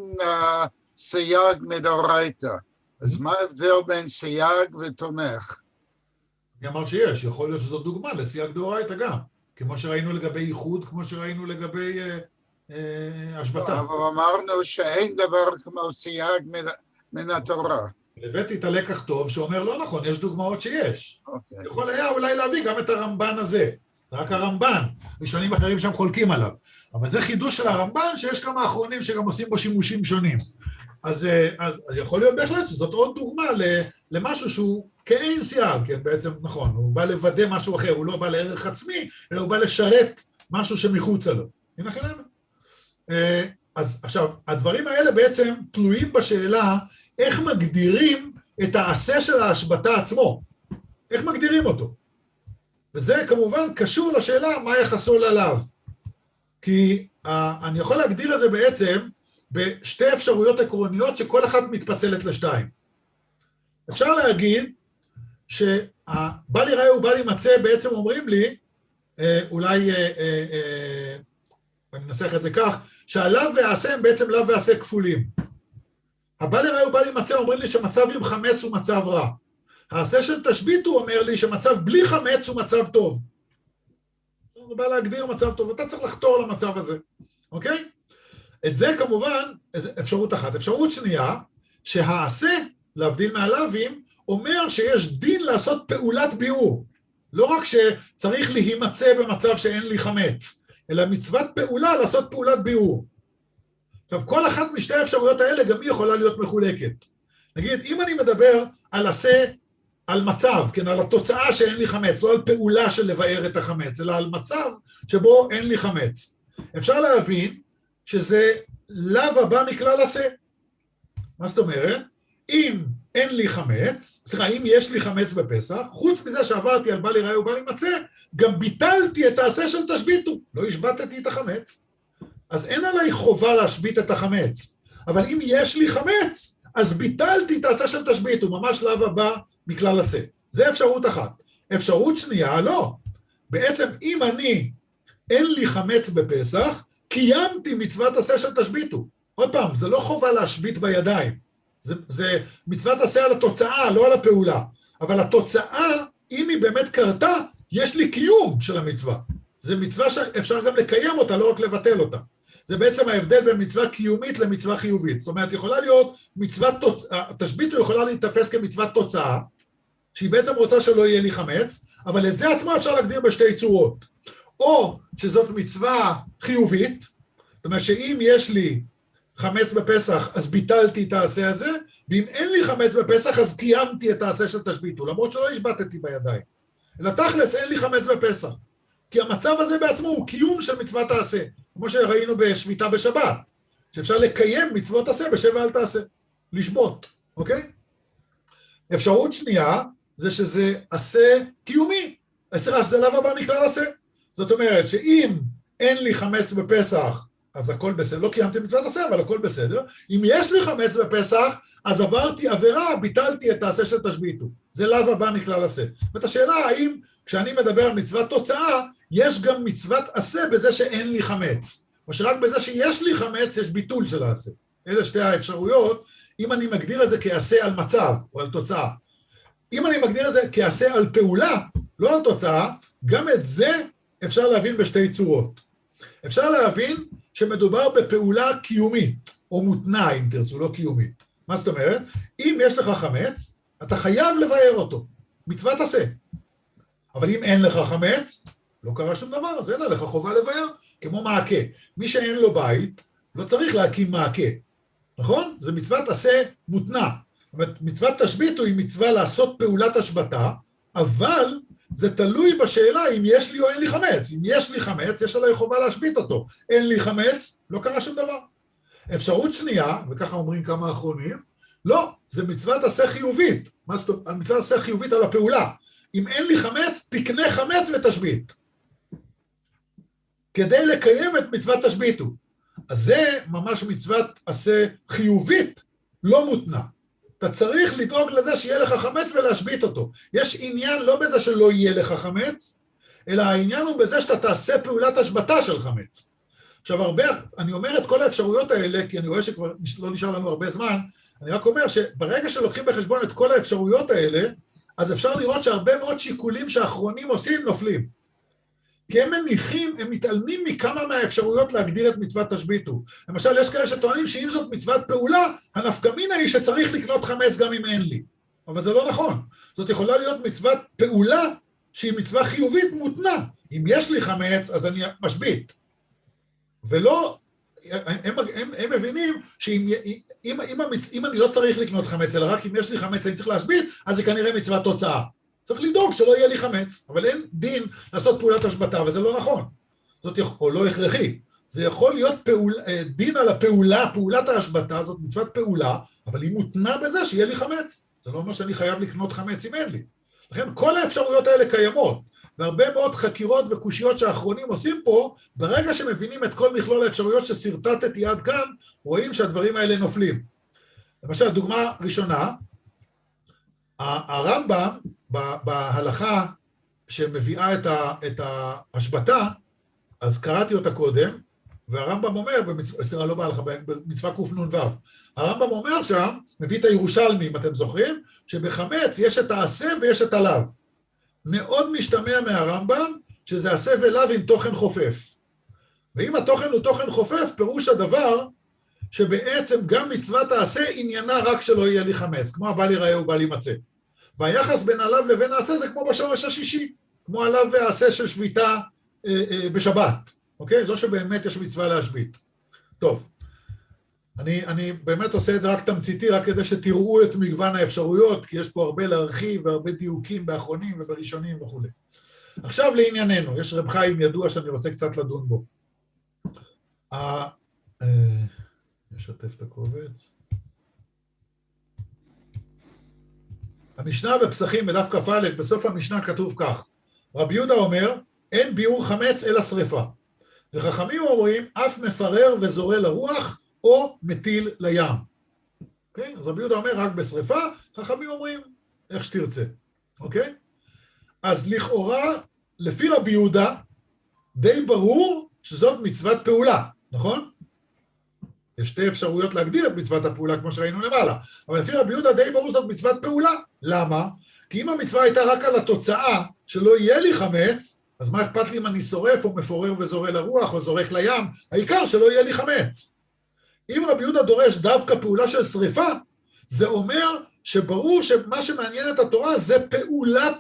[SPEAKER 4] סייג מדאורייתא, אז מה ההבדל בין סייג ותומך?
[SPEAKER 1] אני אמר שיש, יכול להיות שזו דוגמה לסייג דאורייתא גם. כמו שראינו לגבי ייחוד, כמו שראינו לגבי אה, אה, השבתה.
[SPEAKER 4] אבל אמרנו שאין דבר כמו סייג מן, מן התורה.
[SPEAKER 1] הבאתי את הלקח טוב שאומר לא נכון, יש דוגמאות שיש.
[SPEAKER 4] אוקיי.
[SPEAKER 1] יכול היה אולי להביא גם את הרמב"ן הזה. זה רק הרמב"ן, ראשונים אחרים שם חולקים עליו. אבל זה חידוש של הרמב"ן שיש כמה אחרונים שגם עושים בו שימושים שונים. אז, אז, אז יכול להיות בהחלט שזאת עוד דוגמה למשהו שהוא כאין סייג, כן, בעצם נכון, הוא בא לוודא משהו אחר, הוא לא בא לערך עצמי, אלא הוא בא לשרת משהו שמחוץ לו. הנה חלם. אז עכשיו, הדברים האלה בעצם תלויים בשאלה איך מגדירים את העשה של ההשבתה עצמו. איך מגדירים אותו? וזה כמובן קשור לשאלה מה יחסו ללאו. כי uh, אני יכול להגדיר את זה בעצם בשתי אפשרויות עקרוניות שכל אחת מתפצלת לשתיים. אפשר להגיד שבא לי ראה ובא לי מצא בעצם אומרים לי, אה, אולי, אה, אה, אה, אני מנסח את זה כך, שהלאו והעשה הם בעצם לאו והעשה כפולים. הבא לי ראה ובא לי מצא אומרים לי שמצב עם חמץ הוא מצב רע. העשה של תשבית הוא אומר לי שמצב בלי חמץ הוא מצב טוב. הוא בא להגדיר מצב טוב, אתה צריך לחתור למצב הזה, אוקיי? את זה כמובן אפשרות אחת. אפשרות שנייה, שהעשה, להבדיל מהלאווים, אומר שיש דין לעשות פעולת ביאור. לא רק שצריך להימצא במצב שאין לי חמץ, אלא מצוות פעולה לעשות פעולת ביאור. עכשיו, כל אחת משתי האפשרויות האלה גם היא יכולה להיות מחולקת. נגיד, אם אני מדבר על עשה, על מצב, כן, על התוצאה שאין לי חמץ, לא על פעולה של לבאר את החמץ, אלא על מצב שבו אין לי חמץ. אפשר להבין שזה לאו הבא מכלל עשה. מה זאת אומרת? אם אין לי חמץ, סליחה, אם יש לי חמץ בפסח, חוץ מזה שעברתי על בא לי ראה ובא לי מצא, גם ביטלתי את העשה של תשביתו, לא השבתתי את החמץ. אז אין עליי חובה להשבית את החמץ, אבל אם יש לי חמץ, אז ביטלתי את העשה של תשביתו, ממש לאו הבא מכלל עשה. זה אפשרות אחת. אפשרות שנייה, לא. בעצם אם אני, אין לי חמץ בפסח, קיימתי מצוות עשה של תשביתו. עוד פעם, זה לא חובה להשבית בידיים. זה, זה מצוות עשה על התוצאה, לא על הפעולה. אבל התוצאה, אם היא באמת קרתה, יש לי קיום של המצווה. זה מצווה שאפשר גם לקיים אותה, לא רק לבטל אותה. זה בעצם ההבדל בין מצווה קיומית למצווה חיובית. זאת אומרת, יכולה להיות מצוות תוצאה, תשביתו יכולה להתאפס כמצוות תוצאה, שהיא בעצם רוצה שלא יהיה לי חמץ, אבל את זה עצמו אפשר להגדיר בשתי צורות. או שזאת מצווה חיובית, זאת אומרת שאם יש לי חמץ בפסח, אז ביטלתי את העשה הזה, ואם אין לי חמץ בפסח, אז קיימתי את העשה של תשביתו, למרות שלא השבטתי בידיים. אלא תכלס אין לי חמץ בפסח. כי המצב הזה בעצמו הוא קיום של מצוות העשה, כמו שראינו בשביתה בשבת, שאפשר לקיים מצוות עשה בשבע אל תעשה, לשבות, אוקיי? אפשרות שנייה, זה שזה עשה קיומי, סליחה, שזה לאו הבא מכלל עשה. זאת אומרת שאם אין לי חמץ בפסח, אז הכל בסדר, לא קיימתי מצוות עשה, אבל הכל בסדר. אם יש לי חמץ בפסח, אז עברתי עבירה, ביטלתי את העשה של תשביתו. זה לאו הבא מכלל עשה. ואת השאלה, האם כשאני מדבר על מצוות תוצאה, יש גם מצוות עשה בזה שאין לי חמץ, או שרק בזה שיש לי חמץ יש ביטול של העשה. אלה שתי האפשרויות, אם אני מגדיר את זה כעשה על מצב או על תוצאה. אם אני מגדיר את זה כעשה על פעולה, לא על תוצאה, גם את זה אפשר להבין בשתי צורות. אפשר להבין שמדובר בפעולה קיומית, או מותנה אם תרצו, לא קיומית. מה זאת אומרת? אם יש לך חמץ, אתה חייב לבאר אותו, מצוות עשה. אבל אם אין לך חמץ, לא קרה שום דבר, אז אין לך חובה לבאר, כמו מעקה. מי שאין לו בית, לא צריך להקים מעקה, נכון? זה מצוות עשה מותנה. זאת אומרת, מצוות תשביתו היא מצווה לעשות פעולת השבתה, אבל זה תלוי בשאלה אם יש לי או אין לי חמץ. אם יש לי חמץ, יש עליי חובה להשבית אותו. אין לי חמץ, לא קרה שום דבר. אפשרות שנייה, וככה אומרים כמה אחרונים, לא, זה מצוות עשה חיובית. מה זאת אומרת? מצוות עשה חיובית על הפעולה. אם אין לי חמץ, תקנה חמץ ותשבית. כדי לקיים את מצוות תשביתו. אז זה ממש מצוות עשה חיובית, לא מותנה. אתה צריך לדאוג לזה שיהיה לך חמץ ולהשבית אותו. יש עניין לא בזה שלא יהיה לך חמץ, אלא העניין הוא בזה שאתה תעשה פעולת השבתה של חמץ. עכשיו הרבה, אני אומר את כל האפשרויות האלה, כי אני רואה שכבר לא נשאר לנו הרבה זמן, אני רק אומר שברגע שלוקחים בחשבון את כל האפשרויות האלה, אז אפשר לראות שהרבה מאוד שיקולים שהאחרונים עושים נופלים. כי הם מניחים, הם מתעלמים מכמה מהאפשרויות להגדיר את מצוות תשביתו. למשל, יש כאלה שטוענים שאם זאת מצוות פעולה, הנפקא מינה היא שצריך לקנות חמץ גם אם אין לי. אבל זה לא נכון. זאת יכולה להיות מצוות פעולה שהיא מצווה חיובית מותנה. אם יש לי חמץ, אז אני משבית. ולא, הם, הם, הם מבינים שאם אם, אם, אם אני לא צריך לקנות חמץ, אלא רק אם יש לי חמץ אני צריך להשבית, אז זה כנראה מצוות תוצאה. צריך לדאוג שלא יהיה לי חמץ, אבל אין דין לעשות פעולת השבתה, וזה לא נכון. זאת, או לא הכרחי. זה יכול להיות פעול, דין על הפעולה, פעולת ההשבתה, זאת מצוות פעולה, אבל היא מותנה בזה שיהיה לי חמץ. זה לא אומר שאני חייב לקנות חמץ אם אין לי. לכן כל האפשרויות האלה קיימות, והרבה מאוד חקירות וקושיות שהאחרונים עושים פה, ברגע שמבינים את כל מכלול האפשרויות שסרטטתי עד כאן, רואים שהדברים האלה נופלים. למשל, דוגמה ראשונה, הרמב"ם, בהלכה שמביאה את, ה, את ההשבתה, אז קראתי אותה קודם, והרמב"ם אומר, במצווה, לא בהלכה, במצווה קנ"ו, הרמב"ם אומר שם, מביא את הירושלמי, אם אתם זוכרים, שבחמץ יש את העשה ויש את הלאו. מאוד משתמע מהרמב"ם, שזה עשה ולאו עם תוכן חופף. ואם התוכן הוא תוכן חופף, פירוש הדבר, שבעצם גם מצוות העשה עניינה רק שלא יהיה לי חמץ, כמו הבל יראה ובל יימצא. והיחס בין הלאו לבין העשה זה כמו בשורש השישי, כמו הלאו והעשה של שביתה אה, אה, בשבת, אוקיי? זו שבאמת יש מצווה להשבית. טוב, אני, אני באמת עושה את זה רק תמציתי, רק כדי שתראו את מגוון האפשרויות, כי יש פה הרבה להרחיב והרבה דיוקים באחרונים ובראשונים וכו'. עכשיו לענייננו, יש רב חיים ידוע שאני רוצה קצת לדון בו. אה, אה, נשתף את הקובץ. המשנה בפסחים בדף כ"א, בסוף המשנה כתוב כך, רבי יהודה אומר, אין ביעור חמץ אלא שריפה. וחכמים אומרים, אף מפרר וזורה לרוח, או מטיל לים. אוקיי? אז רבי יהודה אומר, רק בשריפה, חכמים אומרים, איך שתרצה. אוקיי? אז לכאורה, לפי רבי יהודה, די ברור שזאת מצוות פעולה, נכון? יש שתי אפשרויות להגדיר את מצוות הפעולה, כמו שראינו למעלה. אבל לפי רבי יהודה די ברור זאת מצוות פעולה. למה? כי אם המצווה הייתה רק על התוצאה שלא יהיה לי חמץ, אז מה אכפת לי אם אני שורף או מפורר וזורה לרוח או זורק לים? העיקר שלא יהיה לי חמץ. אם רבי יהודה דורש דווקא פעולה של שריפה, זה אומר שברור שמה שמעניין את התורה זה פעולת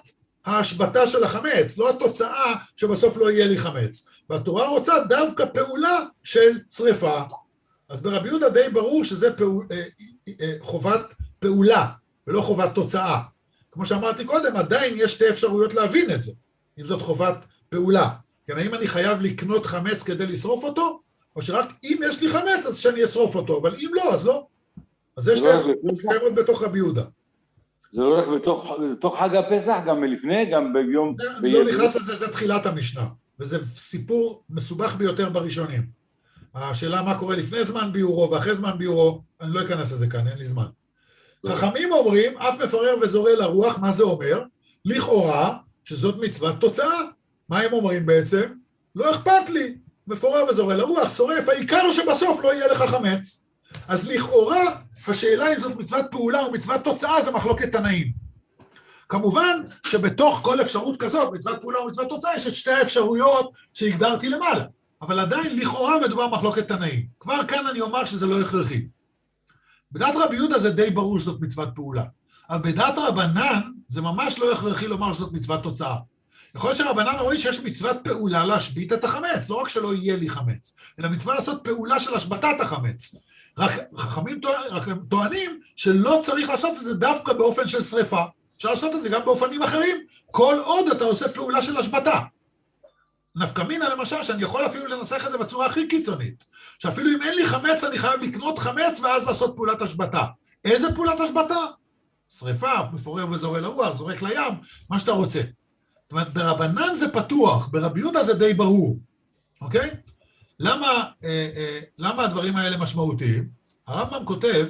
[SPEAKER 1] ההשבתה של החמץ, לא התוצאה שבסוף לא יהיה לי חמץ. והתורה רוצה דווקא פעולה של שריפה. אז ברבי יהודה די ברור שזה פעול, אה, אה, חובת פעולה, ולא חובת תוצאה. כמו שאמרתי קודם, עדיין יש שתי אפשרויות להבין את זה, אם זאת חובת פעולה. כן, האם אני חייב לקנות חמץ כדי לשרוף אותו, או שרק אם יש לי חמץ אז שאני אשרוף אותו, אבל אם לא, אז לא. אז יש שתי אפשרויות בתוך רבי יהודה.
[SPEAKER 2] זה לא רק בתוך, בתוך חג הפסח, גם מלפני, גם ביום...
[SPEAKER 1] אני לא נכנס לזה, זה תחילת המשנה, וזה סיפור מסובך ביותר בראשונים. השאלה מה קורה לפני זמן ביורו ואחרי זמן ביורו, אני לא אכנס לזה כאן, אין לי זמן. חכמים אומרים, אף מפרר וזורע לרוח, מה זה אומר? לכאורה, שזאת מצוות תוצאה. מה הם אומרים בעצם? לא אכפת לי, מפורר וזורע לרוח, שורף, העיקר שבסוף לא יהיה לך חמץ. אז לכאורה, השאלה אם זאת מצוות פעולה או מצוות תוצאה, זה מחלוקת תנאים. כמובן שבתוך כל אפשרות כזאת, מצוות פעולה או מצוות תוצאה, יש את שתי האפשרויות שהגדרתי למעלה. אבל עדיין לכאורה מדובר מחלוקת תנאים. כבר כאן אני אומר שזה לא הכרחי. בדעת רבי יהודה זה די ברור שזאת מצוות פעולה. אבל בדעת רבנן זה ממש לא הכרחי לומר שזאת מצוות תוצאה. יכול להיות שרבנן אומרים שיש מצוות פעולה להשבית את החמץ, לא רק שלא יהיה לי חמץ, אלא מצווה לעשות פעולה של השבתת החמץ. רק חכמים טוענים שלא צריך לעשות את זה דווקא באופן של שריפה. אפשר לעשות את זה גם באופנים אחרים, כל עוד אתה עושה פעולה של השבתה. נפקא מינה למשל, שאני יכול אפילו לנסח את זה בצורה הכי קיצונית, שאפילו אם אין לי חמץ, אני חייב לקנות חמץ ואז לעשות פעולת השבתה. איזה פעולת השבתה? שריפה, מפורר וזורע לרוח, זורק לים, מה שאתה רוצה. זאת אומרת, ברבנן זה פתוח, ברבי יהודה זה די ברור, אוקיי? למה, אה, אה, למה הדברים האלה משמעותיים? הרמב"ם כותב,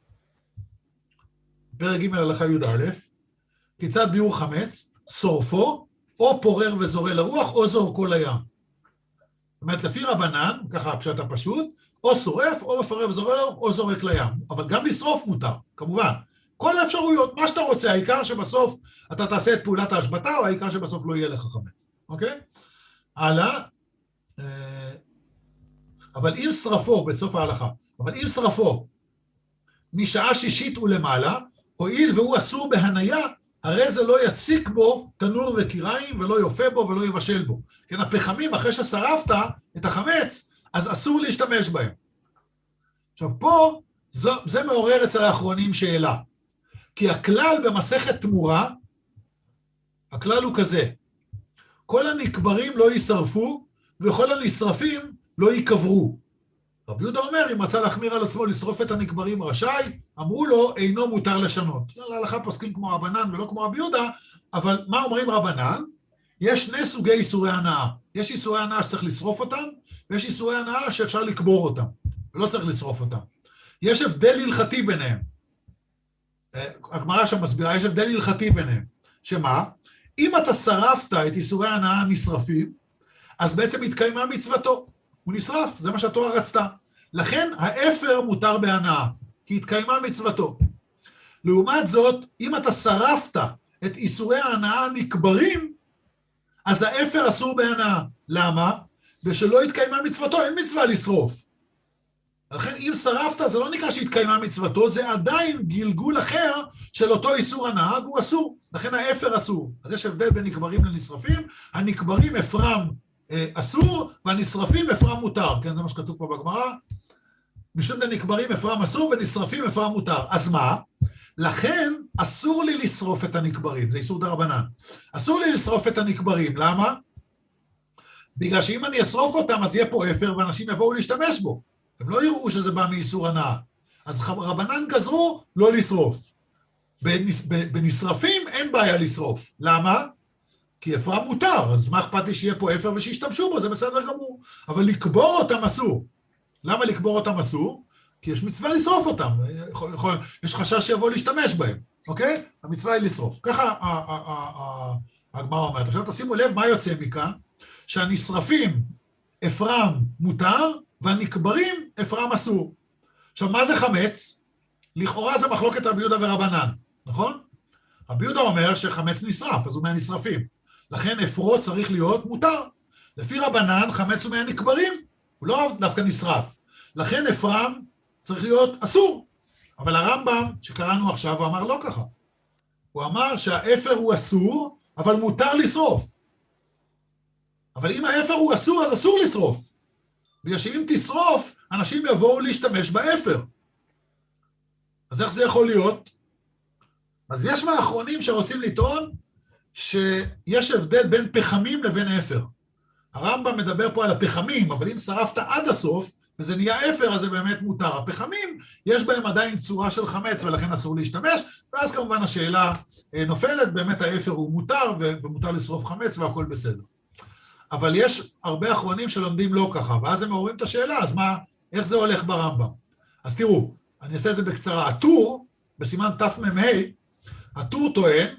[SPEAKER 1] פרק ג' הלכה י"א, כיצד ביאור חמץ, שורפו, או פורר וזורע לרוח, או זורקו לים. זאת אומרת, לפי רבנן, ככה הפשט הפשוט, או שורף, או מפורר וזורע לרוח, או זורק לים. אבל גם לשרוף מותר, כמובן. כל האפשרויות, מה שאתה רוצה, העיקר שבסוף אתה תעשה את פעולת ההשבתה, או העיקר שבסוף לא יהיה לך חמץ. אוקיי? הלאה. אבל אם שרפו, בסוף ההלכה, אבל אם שרפו, משעה שישית ולמעלה, הואיל והוא אסור בהניה, הרי זה לא יסיק בו תנור וקיריים, ולא יופה בו ולא יבשל בו. כן, הפחמים, אחרי ששרפת את החמץ, אז אסור להשתמש בהם. עכשיו, פה, זה, זה מעורר אצל האחרונים שאלה. כי הכלל במסכת תמורה, הכלל הוא כזה, כל הנקברים לא יישרפו, וכל הנשרפים לא ייקברו. רבי יהודה אומר, אם רצה להחמיר על עצמו לשרוף את הנקברים רשאי, אמרו לו, אינו מותר לשנות. להלכה פוסקים כמו רבנן ולא כמו רבי יהודה, אבל מה אומרים רבנן? יש שני סוגי איסורי הנאה. יש איסורי הנאה שצריך לשרוף אותם, ויש איסורי הנאה שאפשר לקבור אותם, ולא צריך לשרוף אותם. יש הבדל הלכתי ביניהם. הגמרא שם מסבירה, יש הבדל הלכתי ביניהם. שמה? אם אתה שרפת את איסורי ההנאה הנשרפים, אז בעצם התקיימה מצוותו. הוא נשרף, זה מה שהתורה רצתה. לכן האפר מותר בהנאה, כי התקיימה מצוותו. לעומת זאת, אם אתה שרפת את איסורי ההנאה הנקברים, אז האפר אסור בהנאה. למה? ושלא התקיימה מצוותו, אין מצווה לשרוף. לכן אם שרפת, זה לא נקרא שהתקיימה מצוותו, זה עדיין גלגול אחר של אותו איסור הנאה, והוא אסור. לכן האפר אסור. אז יש הבדל בין נקברים לנשרפים, הנקברים אפרם אה, אסור, והנשרפים אפרם מותר. כן, זה מה שכתוב פה בגמרא. משום דנקברים אפרם אסור, ונשרפים אפרם מותר. אז מה? לכן אסור לי לשרוף את הנקברים, זה איסור דרבנן. אסור לי לשרוף את הנקברים, למה? בגלל שאם אני אשרוף אותם, אז יהיה פה אפר, ואנשים יבואו להשתמש בו. הם לא יראו שזה בא מאיסור הנאה. אז רבנן גזרו לא לשרוף. בנשרפים אין בעיה לשרוף. למה? כי אפרם מותר, אז מה אכפת לי שיהיה פה אפר ושישתמשו בו, זה בסדר גמור. אבל לקבור אותם אסור. למה לקבור אותם אסור? כי יש מצווה לשרוף אותם. יכול, יכול, יש חשש שיבוא להשתמש בהם, אוקיי? המצווה היא לשרוף. ככה הגמרא אומרת. עכשיו תשימו לב מה יוצא מכאן, שהנשרפים אפרם מותר, והנקברים אפרם אסור. עכשיו, מה זה חמץ? לכאורה זה מחלוקת רבי יהודה ורבנן, נכון? רבי יהודה אומר שחמץ נשרף, אז הוא מהנשרפים. לכן אפרו צריך להיות מותר. לפי רבנן, חמץ הוא מהנקברים, הוא לא דווקא נשרף. לכן אפרם צריך להיות אסור. אבל הרמב"ם, שקראנו עכשיו, הוא אמר לא ככה. הוא אמר שהאפר הוא אסור, אבל מותר לשרוף. אבל אם האפר הוא אסור, אז אסור לשרוף. בגלל שאם תשרוף, אנשים יבואו להשתמש באפר. אז איך זה יכול להיות? אז יש מהאחרונים שרוצים לטעון שיש הבדל בין פחמים לבין אפר. הרמב"ם מדבר פה על הפחמים, אבל אם שרפת עד הסוף, וזה נהיה אפר, אז זה באמת מותר. הפחמים, יש בהם עדיין צורה של חמץ, ולכן אסור להשתמש, ואז כמובן השאלה נופלת, באמת האפר הוא מותר, ומותר לשרוף חמץ, והכל בסדר. אבל יש הרבה אחרונים שלומדים לא ככה, ואז הם מעוררים את השאלה, אז מה, איך זה הולך ברמב"ם? אז תראו, אני אעשה את זה בקצרה. הטור, בסימן תמ"ה, הטור טוען,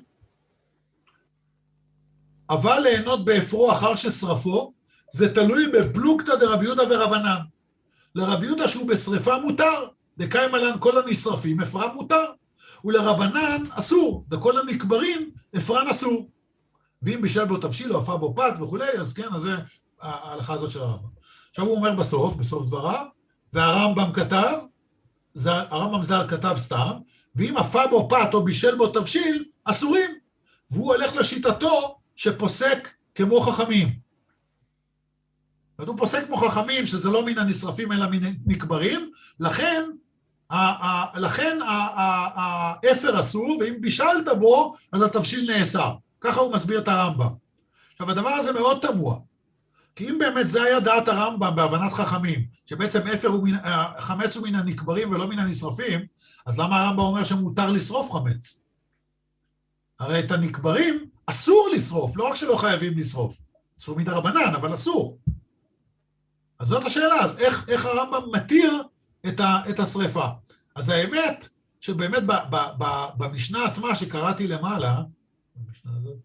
[SPEAKER 1] אבל ליהנות באפרו אחר ששרפו, זה תלוי בפלוגתא דרבי יהודה ורבנן. לרבי יהודה שהוא בשריפה מותר, דקיימא לן כל הנשרפים, אפרם מותר, ולרבנן אסור, דכל הנקברים, אפרן אסור. ואם בישל בו תבשיל או אפה בו פת וכולי, אז כן, אז זה ההלכה הזאת של הרמב"ם. עכשיו הוא אומר בסוף, בסוף דבריו, והרמב"ם כתב, זה, הרמב"ם ז"ל כתב סתם, ואם אפה בו פת או בישל בו תבשיל, אסורים. והוא הולך לשיטתו שפוסק כמו חכמים. הוא פוסק כמו חכמים שזה לא מן הנשרפים אלא מן הנקברים, לכן, לכן האפר אסור, ואם בישלת בו, אז התבשיל נאסר. ככה הוא מסביר את הרמב"ם. עכשיו, הדבר הזה מאוד תמוה, כי אם באמת זה היה דעת הרמב"ם בהבנת חכמים, שבעצם אפר הוא מן, חמץ הוא מן הנקברים ולא מן הנשרפים, אז למה הרמב"ם אומר שמותר לשרוף חמץ? הרי את הנקברים אסור לשרוף, לא רק שלא חייבים לשרוף, אסור מדרבנן, אבל אסור. אז זאת השאלה, אז איך, איך הרמב"ם מתיר את, ה, את השריפה? אז האמת שבאמת ב, ב, ב, במשנה עצמה שקראתי למעלה, במשנה הזאת,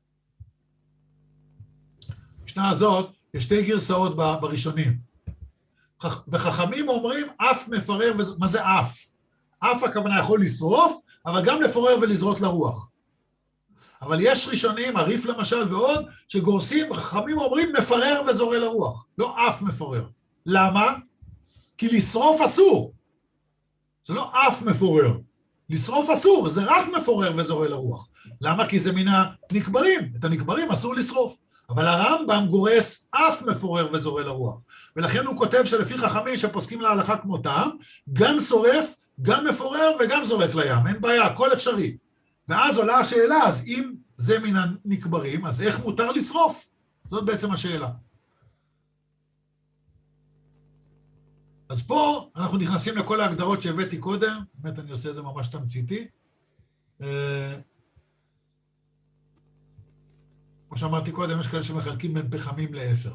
[SPEAKER 1] במשנה הזאת יש שתי גרסאות בראשונים. וחכמים אומרים אף מפרר, מה זה אף? אף הכוונה יכול לשרוף, אבל גם לפורר ולזרות לרוח. אבל יש ראשונים, הריף למשל ועוד, שגורסים, חכמים אומרים מפרר וזורה לרוח, לא אף מפורר. למה? כי לשרוף אסור. זה לא אף מפורר. לשרוף אסור, זה רק מפורר וזורה לרוח. למה? כי זה מן הנקברים. את הנקברים אסור לשרוף. אבל הרמב"ם גורס אף מפורר וזורה לרוח. ולכן הוא כותב שלפי חכמים שפוסקים להלכה כמותם, גם שורף, גם מפורר וגם זורק לים. אין בעיה, הכל אפשרי. ואז עולה השאלה, אז אם זה מן הנקברים, אז איך מותר לשרוף? זאת בעצם השאלה. אז פה אנחנו נכנסים לכל ההגדרות שהבאתי קודם, באמת אני עושה את זה ממש תמציתי. כמו שאמרתי קודם, יש כאלה שמחלקים בין פחמים לאפר.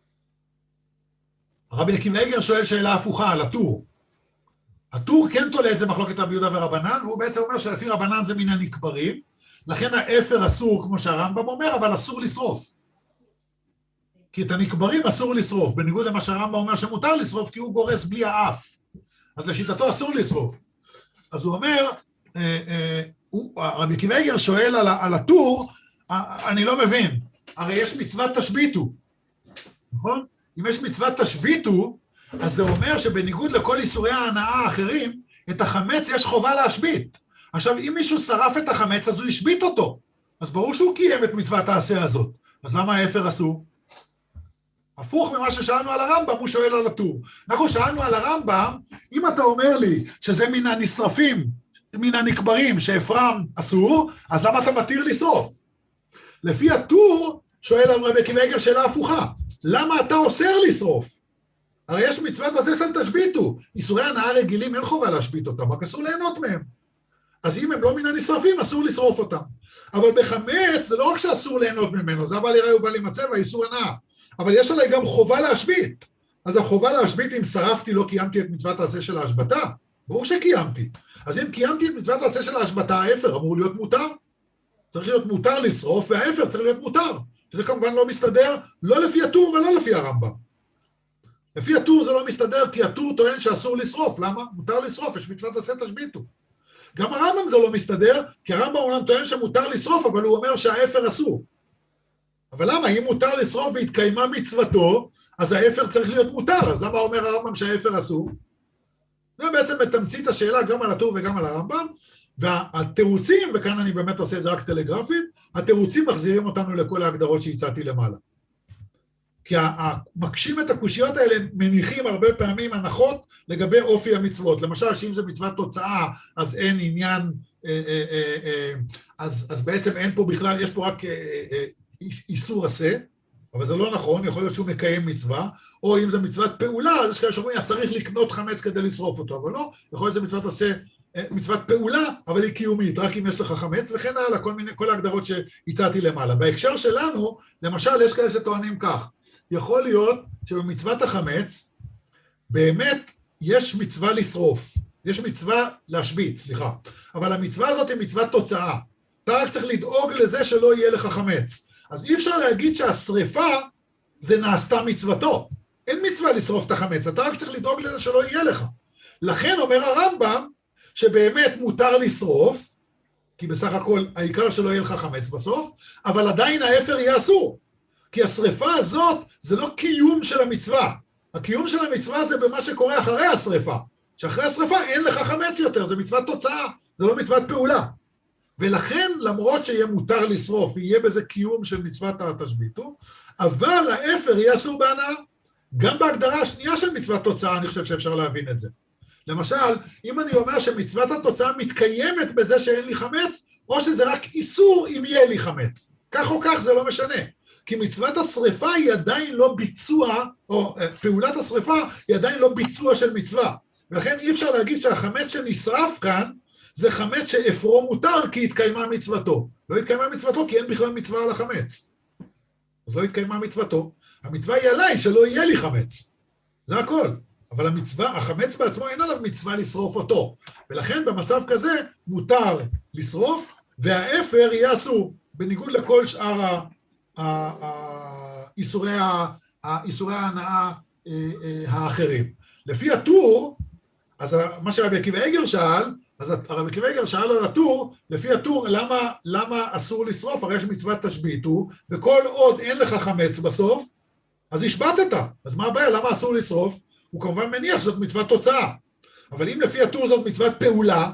[SPEAKER 1] הרבי עקיבא איגר שואל שאלה הפוכה על הטור. הטור כן תולה את זה מחלוקת רבי יהודה ורבנן, והוא בעצם אומר שלפי רבנן זה מן הנקברים, לכן האפר אסור כמו שהרמב"ם אומר, אבל אסור לשרוף. כי את הנקברים אסור לשרוף, בניגוד למה שהרמב"ם אומר שמותר לשרוף, כי הוא גורס בלי האף. אז לשיטתו אסור לשרוף. אז הוא אומר, אה, אה, הוא, רבי עקיבא איגר שואל על, על הטור, אני לא מבין, הרי יש מצוות תשביתו, נכון? אם יש מצוות תשביתו, אז זה אומר שבניגוד לכל איסורי ההנאה האחרים, את החמץ יש חובה להשבית. עכשיו, אם מישהו שרף את החמץ, אז הוא ישבית אותו. אז ברור שהוא קיים את מצוות העשה הזאת. אז למה האפר אסור? הפוך ממה ששאלנו על הרמב"ם, הוא שואל על הטור. אנחנו שאלנו על הרמב"ם, אם אתה אומר לי שזה מן הנשרפים, מן הנקברים, שאפרם אסור, אז למה אתה מתיר לשרוף? לפי הטור, שואל רבי עקיבא איגר שאלה הפוכה. למה אתה אוסר לשרוף? הרי יש מצוות עשה של תשביתו. איסורי הנאה רגילים אין חובה להשבית אותם, רק אסור ליהנות מהם. אז אם הם לא מן הנשרפים, אסור לשרוף אותם. אבל בחמץ זה לא רק שאסור ליהנות ממנו, זה בא ליראה ובא להימצא והאיסור הנאה. אבל יש עליי גם חובה להשבית. אז החובה להשבית, אם שרפתי, לא קיימתי את מצוות העשה של ההשבתה. ברור שקיימתי. אז אם קיימתי את מצוות העשה של ההשבתה, האפר אמור להיות מותר. צריך להיות מותר לשרוף, והאפר צריך להיות מותר. שזה כמובן לא מסתדר, לא לפי הטור ולא לפי הרמב"ם. לפי הטור זה לא מסתדר, כי הטור טוען שאסור לשרוף. למה? מותר לשרוף, יש מצוות עשה תשביתו. גם הרמב"ם זה לא מסתדר, כי הרמב"ם אומנם טוען שמותר לשרוף, אבל הוא אומר שהאפר אסור. אבל למה? אם מותר לשרוף והתקיימה מצוותו, אז האפר צריך להיות מותר. אז למה אומר הרמב"ם שהאפר אסור? זה בעצם בתמצית השאלה גם על הטור וגם על הרמב"ם, והתירוצים, וכאן אני באמת עושה את זה רק טלגרפית, התירוצים מחזירים אותנו לכל ההגדרות שהצעתי למעלה. כי המקשים את הקושיות האלה מניחים הרבה פעמים הנחות לגבי אופי המצוות. למשל, שאם זה מצוות תוצאה, אז אין עניין, אז, אז בעצם אין פה בכלל, יש פה רק איסור עשה, אבל זה לא נכון, יכול להיות שהוא מקיים מצווה, או אם זה מצוות פעולה, אז יש כאלה שאומרים, אז צריך לקנות חמץ כדי לשרוף אותו, אבל לא, יכול להיות שזה מצוות עשה, מצוות פעולה, אבל היא קיומית, רק אם יש לך חמץ, וכן הלאה, כל מיני, כל ההגדרות שהצעתי למעלה. בהקשר שלנו, למשל, יש כאלה שטוענים כך, יכול להיות שבמצוות החמץ, באמת יש מצווה לשרוף, יש מצווה להשבית, סליחה, אבל המצווה הזאת היא מצוות תוצאה, אתה רק צריך לדאוג לזה שלא יהיה לך חמץ. אז אי אפשר להגיד שהשריפה זה נעשתה מצוותו. אין מצווה לשרוף את החמץ, אתה רק צריך לדאוג לזה שלא יהיה לך. לכן אומר הרמב"ם שבאמת מותר לשרוף, כי בסך הכל העיקר שלא יהיה לך חמץ בסוף, אבל עדיין האפר יהיה אסור. כי השריפה הזאת זה לא קיום של המצווה. הקיום של המצווה זה במה שקורה אחרי השריפה. שאחרי השריפה אין לך חמץ יותר, זה מצוות תוצאה, זה לא מצוות פעולה. ולכן, למרות שיהיה מותר לשרוף, יהיה בזה קיום של מצוות התשביתו, אבל האפר יהיה אסור בהנאה. גם בהגדרה השנייה של מצוות תוצאה, אני חושב שאפשר להבין את זה. למשל, אם אני אומר שמצוות התוצאה מתקיימת בזה שאין לי חמץ, או שזה רק איסור אם יהיה לי חמץ. כך או כך זה לא משנה. כי מצוות השריפה היא עדיין לא ביצוע, או פעולת השריפה היא עדיין לא ביצוע של מצווה. ולכן אי אפשר להגיד שהחמץ שנשרף כאן, זה חמץ שאפרו מותר כי התקיימה מצוותו. לא התקיימה מצוותו כי אין בכלל מצווה על החמץ. אז לא התקיימה מצוותו. המצווה היא עליי שלא יהיה לי חמץ. זה הכל. אבל המצווה, החמץ בעצמו אין עליו מצווה לשרוף אותו. ולכן במצב כזה מותר לשרוף, והאפר יהיה אסור, בניגוד לכל שאר האיסורי ההנאה האחרים. לפי הטור, אז מה שרבי עקיבא איגר שאל, אז הרבי עקיבא איגר שאל על הטור, לפי הטור, למה, למה אסור לשרוף? הרי יש מצוות תשביתו, וכל עוד אין לך חמץ בסוף, אז השבתת. אז מה הבעיה? למה אסור לשרוף? הוא כמובן מניח שזאת מצוות תוצאה. אבל אם לפי הטור זאת מצוות פעולה,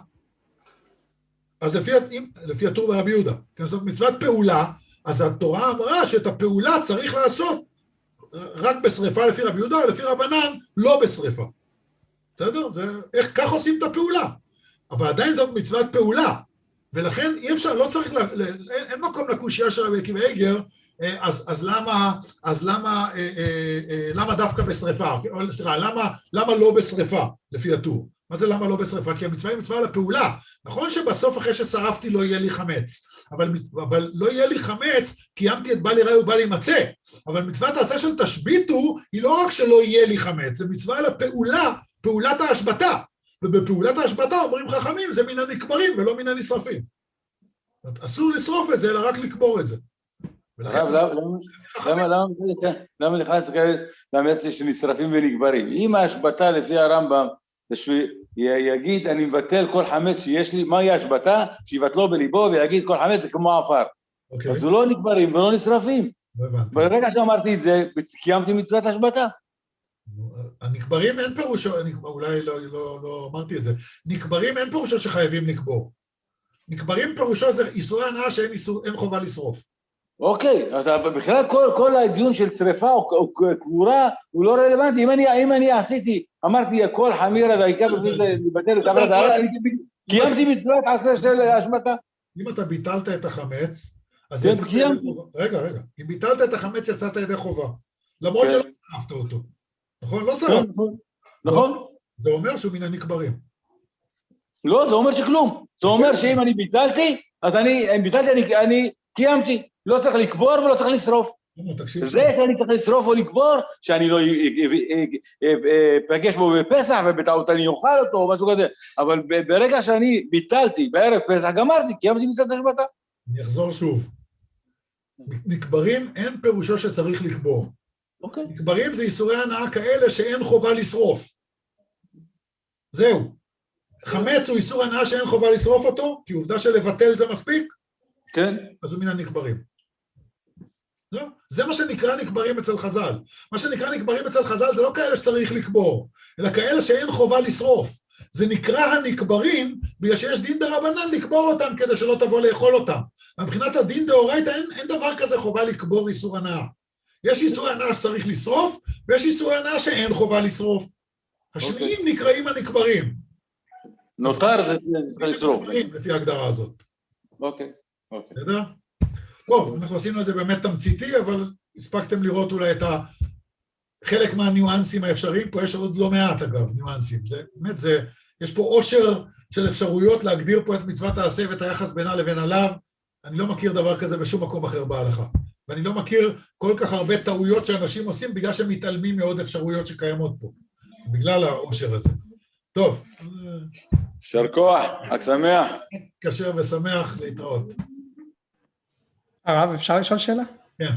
[SPEAKER 1] אז לפי, אם, לפי הטור ברבי יהודה, כי זאת מצוות פעולה, אז התורה אמרה שאת הפעולה צריך לעשות רק בשריפה לפי רבי יהודה, לפי רבנן, לא בשריפה. בסדר? זה, איך, כך עושים את הפעולה. אבל עדיין זאת מצוות פעולה. ולכן אי אפשר, לא צריך, לה, אין, אין מקום לקושייה של רבי עקיבא איגר, אז, אז למה, אז למה, למה דווקא בשריפה? סליחה, למה, למה לא בשריפה, לפי הטור? מה זה למה לא בשריפה? כי המצווה היא מצווה לפעולה. נכון שבסוף אחרי ששרפתי לא יהיה לי חמץ, אבל, אבל לא יהיה לי חמץ, קיימתי את בל יראה ובל ימצא. אבל מצוות העשה של תשביתו, היא לא רק שלא יהיה לי חמץ, זה מצווה לפעולה, פעולת ההשבתה. ובפעולת ההשבתה אומרים חכמים, זה מן הנקברים ולא מן הנשרפים. אסור לשרוף את זה, אלא רק לקבור את זה.
[SPEAKER 2] למה נכנס להיכנס למצב שנשרפים ונקברים? אם ההשבתה לפי הרמב"ם, יגיד אני מבטל כל חמץ שיש לי, מהי ההשבתה? שיבטלו בליבו ויגיד כל חמץ זה כמו עפר. אז הוא לא נקברים ולא נשרפים. ברגע שאמרתי את זה, קיימתי מצוות השבתה.
[SPEAKER 1] הנקברים אין פירושו, אולי לא אמרתי את זה, נקברים אין פירושו שחייבים לקבור. נקברים פירושו זה איסורי הנאה שאין חובה לשרוף.
[SPEAKER 2] אוקיי, אז בכלל כל, כל הדיון של שריפה או קבורה הוא לא רלוונטי. אם אני, אם אני עשיתי, אמרתי, כל חמיר עד העיקר בשביל לבטל את עבודה, אני קיימתי מצוות עשה של השמטה.
[SPEAKER 1] אם אתה ביטלת את החמץ, אז יצאת ידי חובה. רגע, רגע, אם ביטלת את החמץ יצאת ידי חובה. למרות שלא שרפת אותו. נכון? לא שרפת.
[SPEAKER 2] נכון.
[SPEAKER 1] זה אומר שהוא מן הנקברים.
[SPEAKER 2] לא, זה אומר שכלום. זה אומר שאם אני ביטלתי, אז אני, אם ביטלתי, אני קיימתי. לא צריך לקבור ולא צריך לשרוף. זה שאני צריך לשרוף או לקבור, שאני לא אפגש בו בפסח ובטעות אני אוכל אותו או משהו כזה, אבל ברגע שאני ביטלתי בערב פסח גמרתי, קיימתי מצוות השבתה.
[SPEAKER 1] אני אחזור שוב. נקברים אין פירושו שצריך לקבור. נקברים זה איסורי הנאה כאלה שאין חובה לשרוף. זהו. חמץ הוא איסור הנאה שאין חובה לשרוף אותו, כי עובדה שלבטל זה מספיק.
[SPEAKER 2] כן.
[SPEAKER 1] אז הוא מן הנקברים. לא? זה מה שנקרא נקברים אצל חז"ל. מה שנקרא נקברים אצל חז"ל זה לא כאלה שצריך לקבור, אלא כאלה שאין חובה לשרוף. זה נקרא הנקברים, בגלל שיש דין דרבנן לקבור אותם כדי שלא תבוא לאכול אותם. מבחינת הדין דאורייתא אין, אין דבר כזה חובה לקבור איסור הנאה. יש איסור הנאה שצריך לשרוף, ויש איסור הנאה שאין חובה לשרוף. השניים okay. נקראים הנקברים.
[SPEAKER 2] נותר זה צריך לשרוף.
[SPEAKER 1] לפי ההגדרה הזאת.
[SPEAKER 2] אוקיי, אוקיי.
[SPEAKER 1] בסדר? טוב, אנחנו עשינו את זה באמת תמציתי, אבל הספקתם לראות אולי את ה... חלק מהניואנסים האפשריים, פה יש עוד לא מעט אגב, ניואנסים. זה, באמת זה, יש פה עושר של אפשרויות להגדיר פה את מצוות העשה ואת היחס בינה לבין עליו. אני לא מכיר דבר כזה בשום מקום אחר בהלכה. ואני לא מכיר כל כך הרבה טעויות שאנשים עושים בגלל שהם מתעלמים מעוד אפשרויות שקיימות פה. בגלל העושר הזה. טוב.
[SPEAKER 2] יישר כוח, חג שמח.
[SPEAKER 1] כשר ושמח להתראות.
[SPEAKER 6] הרב, אפשר לשאול שאלה?
[SPEAKER 1] כן.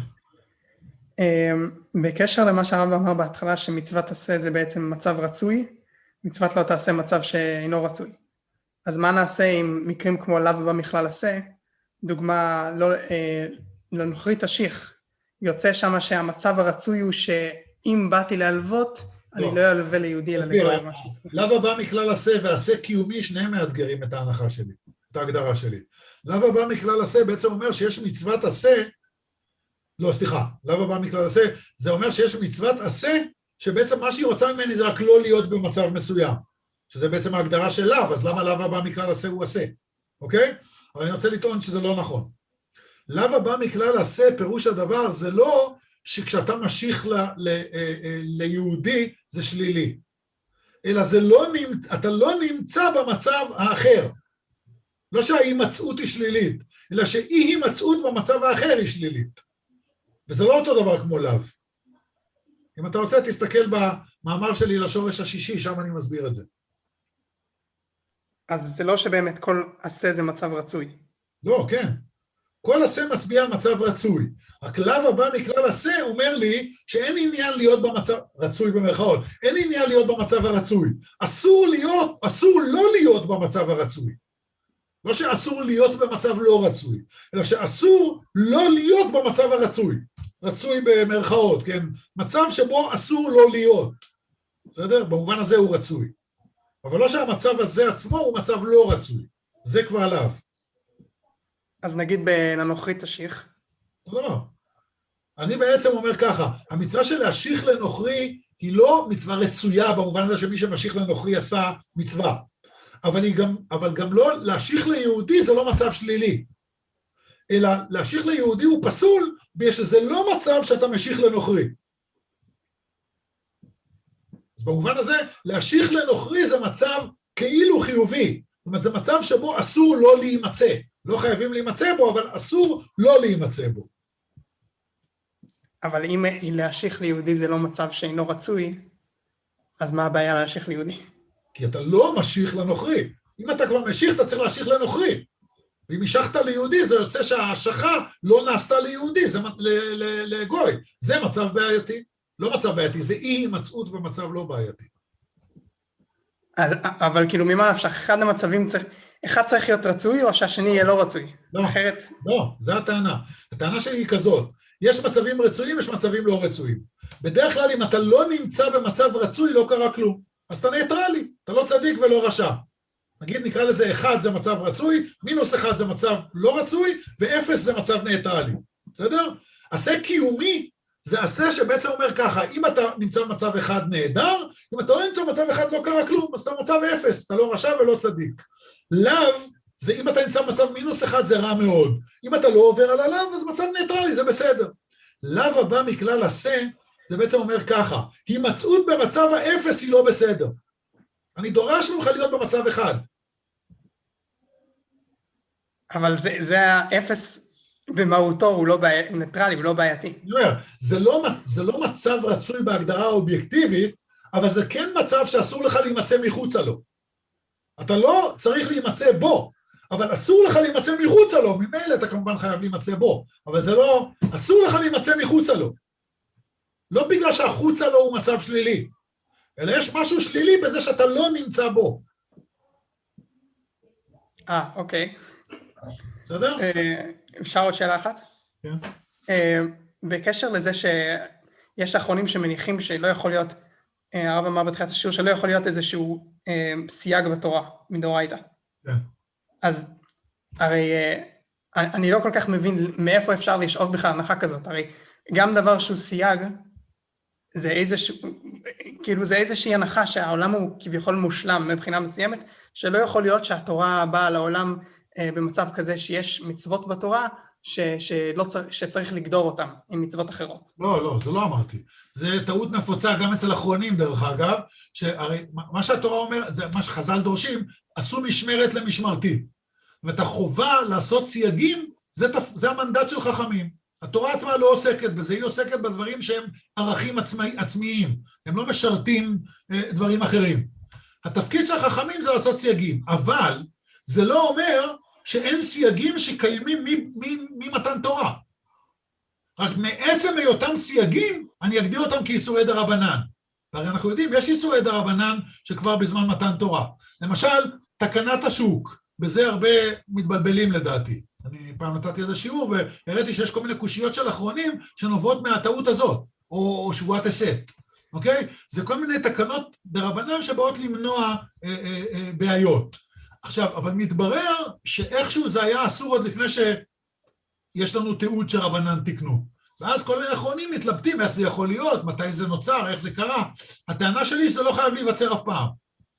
[SPEAKER 6] בקשר למה שהרב אמר בהתחלה שמצוות עשה זה בעצם מצב רצוי, מצוות לא תעשה מצב שאינו רצוי. אז מה נעשה עם מקרים כמו לאו במכלל עשה? דוגמה, לא, אה, לנוכרי תשיך, יוצא שם שהמצב הרצוי הוא שאם באתי להלוות, לא. אני לא אלווה ליהודי אלא לגוי משהו.
[SPEAKER 1] לאו הבא מכלל עשה ועשה קיומי, שניהם מאתגרים את ההנחה שלי, את ההגדרה שלי. לאו הבא מכלל עשה בעצם אומר שיש מצוות עשה, לא, סליחה, לאו הבא מכלל עשה, זה אומר שיש מצוות עשה, שבעצם מה שהיא רוצה ממני זה רק לא להיות במצב מסוים, שזה בעצם ההגדרה של לאו, אז למה לאו הבא מכלל עשה הוא עשה, אוקיי? אבל אני רוצה לטעון שזה לא נכון. לאו הבא מכלל עשה, פירוש הדבר, זה לא שכשאתה משיך ל, ל, ליהודי זה שלילי, אלא זה לא, אתה לא נמצא במצב האחר. לא שההימצאות היא שלילית, אלא שאי הימצאות במצב האחר היא שלילית. וזה לא אותו דבר כמו לאו. אם אתה רוצה, תסתכל במאמר שלי לשורש השישי, שם אני מסביר את זה.
[SPEAKER 6] אז זה לא שבאמת כל עשה זה מצב רצוי.
[SPEAKER 1] לא, כן. כל עשה מצביע על מצב רצוי. הכלל הבא מכלל עשה אומר לי שאין עניין להיות במצב, רצוי במרכאות, אין עניין להיות במצב הרצוי. אסור להיות, אסור לא להיות במצב הרצוי. לא שאסור להיות במצב לא רצוי, אלא שאסור לא להיות במצב הרצוי. רצוי במרכאות, כן? מצב שבו אסור לא להיות. בסדר? במובן הזה הוא רצוי. אבל לא שהמצב הזה עצמו הוא מצב לא רצוי. זה כבר עליו.
[SPEAKER 6] אז נגיד בנוכרי תשיך.
[SPEAKER 1] לא. אני בעצם אומר ככה, המצווה של להשיך לנוכרי היא לא מצווה רצויה במובן הזה שמי שמשיך לנוכרי עשה מצווה. אבל, היא גם, אבל גם לא, להשיך ליהודי זה לא מצב שלילי. אלא להשיך ליהודי הוא פסול, בגלל שזה לא מצב שאתה משיך לנוכרי. אז במובן הזה, להשיך לנוכרי זה מצב כאילו חיובי. זאת אומרת, זה מצב שבו אסור לא להימצא. לא חייבים להימצא בו, אבל אסור לא להימצא בו.
[SPEAKER 6] אבל אם להשיך ליהודי זה לא מצב שאינו רצוי, אז מה הבעיה להשיך ליהודי? כי
[SPEAKER 1] אתה לא משיך לנוכרי. אם אתה כבר משיך, אתה צריך להשיך לנוכרי. ואם משכת ליהודי, זה יוצא שההשכה לא נעשתה ליהודי, זה לגוי. זה מצב בעייתי. לא מצב בעייתי, זה אי הימצאות במצב לא בעייתי.
[SPEAKER 6] אבל כאילו ממה נפשך, אחד המצבים צריך, אחד צריך להיות רצוי או שהשני יהיה לא רצוי?
[SPEAKER 1] לא, אחרת... לא, זה הטענה. הטענה שלי היא כזאת, יש מצבים רצויים, יש מצבים לא רצויים. בדרך כלל אם אתה לא נמצא במצב רצוי, לא קרה כלום. אז אתה ניטרלי, אתה לא צדיק ולא רשע. נגיד נקרא לזה אחד זה מצב רצוי, מינוס אחד זה מצב לא רצוי, ואפס זה מצב ניטרלי. בסדר? עשה קיומי, זה עשה שבעצם אומר ככה, אם אתה נמצא במצב אחד נהדר, אם אתה לא נמצא במצב אחד לא קרה כלום, אז אתה במצב אפס, אתה לא רשע ולא צדיק. לאו, זה אם אתה נמצא במצב מינוס אחד זה רע מאוד. אם אתה לא עובר על הלאו, אז מצב ניטרלי, זה בסדר. לאו הבא מכלל עשה, זה בעצם אומר ככה, הימצאות במצב האפס היא לא בסדר. אני דורש ממך להיות במצב אחד.
[SPEAKER 6] אבל זה, זה האפס במהותו, הוא לא בעי... ניטרלי, הוא לא בעייתי.
[SPEAKER 1] אני אומר, זה לא, זה לא מצב רצוי בהגדרה אובייקטיבית, אבל זה כן מצב שאסור לך להימצא מחוצה לו. אתה לא צריך להימצא בו, אבל אסור לך להימצא מחוצה לו, ממילא אתה כמובן חייב להימצא בו, אבל זה לא, אסור לך להימצא מחוצה לו. לא בגלל שהחוצה לו הוא מצב שלילי, אלא יש משהו שלילי בזה שאתה לא נמצא בו.
[SPEAKER 6] אה, אוקיי.
[SPEAKER 1] בסדר?
[SPEAKER 6] אפשר עוד שאלה אחת?
[SPEAKER 1] כן.
[SPEAKER 6] בקשר לזה שיש אחרונים שמניחים שלא יכול להיות הרב אמר בתחילת השיעור שלא יכול להיות איזשהו אה, סייג בתורה, מדאורייתא.
[SPEAKER 1] כן.
[SPEAKER 6] אז הרי אה, אני לא כל כך מבין מאיפה אפשר לשאוב בכלל הנחה כזאת, הרי גם דבר שהוא סייג, זה איזשהו, כאילו זה איזושהי הנחה שהעולם הוא כביכול מושלם מבחינה מסוימת, שלא יכול להיות שהתורה באה לעולם אה, במצב כזה שיש מצוות בתורה, ש, שלא צר, שצריך לגדור אותם עם מצוות אחרות.
[SPEAKER 1] לא, לא, זה לא אמרתי. זה טעות נפוצה גם אצל אחרונים דרך אגב, שהרי מה שהתורה אומרת, זה מה שחז"ל דורשים, עשו משמרת למשמרתי. ואת החובה לעשות סייגים, זה, זה המנדט של חכמים. התורה עצמה לא עוסקת בזה, היא עוסקת בדברים שהם ערכים עצמאי, עצמיים, הם לא משרתים אה, דברים אחרים. התפקיד של החכמים זה לעשות סייגים, אבל זה לא אומר שאין סייגים שקיימים ממתן תורה. רק מעצם היותם סייגים, אני אגדיר אותם כאיסורי דרבנן. והרי אנחנו יודעים, יש איסורי דרבנן שכבר בזמן מתן תורה. למשל, תקנת השוק, בזה הרבה מתבלבלים לדעתי. אני פעם נתתי איזה שיעור והראיתי שיש כל מיני קושיות של אחרונים שנובעות מהטעות הזאת, או שבועת הסת. אוקיי? זה כל מיני תקנות דרבנן שבאות למנוע אה, אה, אה, בעיות. עכשיו, אבל מתברר שאיכשהו זה היה אסור עוד לפני שיש לנו תיעוד שרבנן תקנו. ואז כל מיני אחרונים מתלבטים איך זה יכול להיות, מתי זה נוצר, איך זה קרה. הטענה שלי שזה לא חייב להיווצר אף פעם.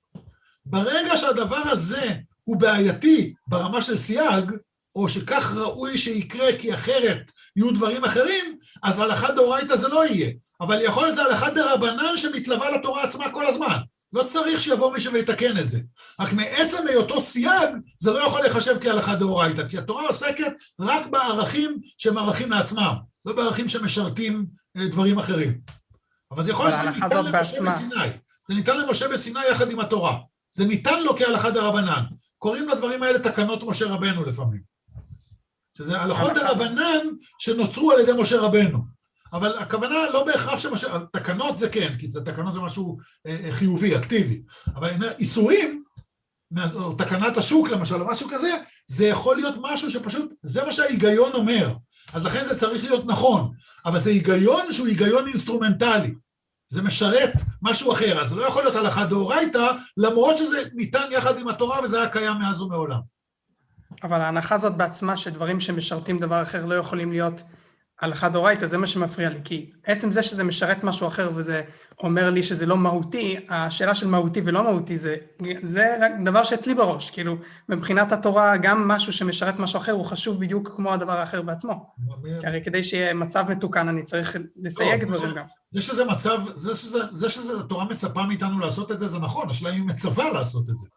[SPEAKER 1] ברגע שהדבר הזה הוא בעייתי ברמה של סייג, או שכך ראוי שיקרה כי אחרת יהיו דברים אחרים, אז הלכה דאורייתא זה לא יהיה. אבל יכול להיות זה הלכה דרבנן שמתלווה לתורה עצמה כל הזמן. לא צריך שיבוא מישהו ויתקן את זה. רק מעצם היותו סייג, זה לא יכול לחשב כהלכה דאורייתא, כי התורה עוסקת רק בערכים שהם ערכים לעצמם, לא בערכים שמשרתים דברים אחרים. אבל זה יכול להיות ניתן למשה בסיני. זה ניתן למשה בסיני יחד עם התורה. זה ניתן לו כהלכה דרבנן. קוראים לדברים האלה תקנות משה רבנו לפעמים. שזה הלכות דרבנן שנוצרו על ידי משה רבנו. אבל הכוונה לא בהכרח שמשה, תקנות זה כן, כי זה, תקנות זה משהו אה, חיובי, אקטיבי. אבל אני אומר, איסורים, או תקנת השוק למשל, או משהו כזה, זה יכול להיות משהו שפשוט, זה מה שההיגיון אומר. אז לכן זה צריך להיות נכון. אבל זה היגיון שהוא היגיון אינסטרומנטלי. זה משרת משהו אחר. אז לא יכול להיות הלכה דאורייתא, למרות שזה ניתן יחד עם התורה, וזה היה קיים מאז ומעולם.
[SPEAKER 6] אבל ההנחה הזאת בעצמה, שדברים שמשרתים דבר אחר לא יכולים להיות הלכה דאורייתא, זה מה שמפריע לי, כי עצם זה שזה משרת משהו אחר וזה אומר לי שזה לא מהותי, השאלה של מהותי ולא מהותי זה, זה רק דבר שאצלי בראש, כאילו מבחינת התורה גם משהו שמשרת משהו אחר הוא חשוב בדיוק כמו הדבר האחר בעצמו, כי הרי כדי שיהיה מצב מתוקן אני צריך לסייג דברים גם.
[SPEAKER 1] זה שזה מצב, זה שזה, זה שזה התורה מצפה מאיתנו לעשות את זה, זה נכון, השאלה היא מצווה לעשות את זה.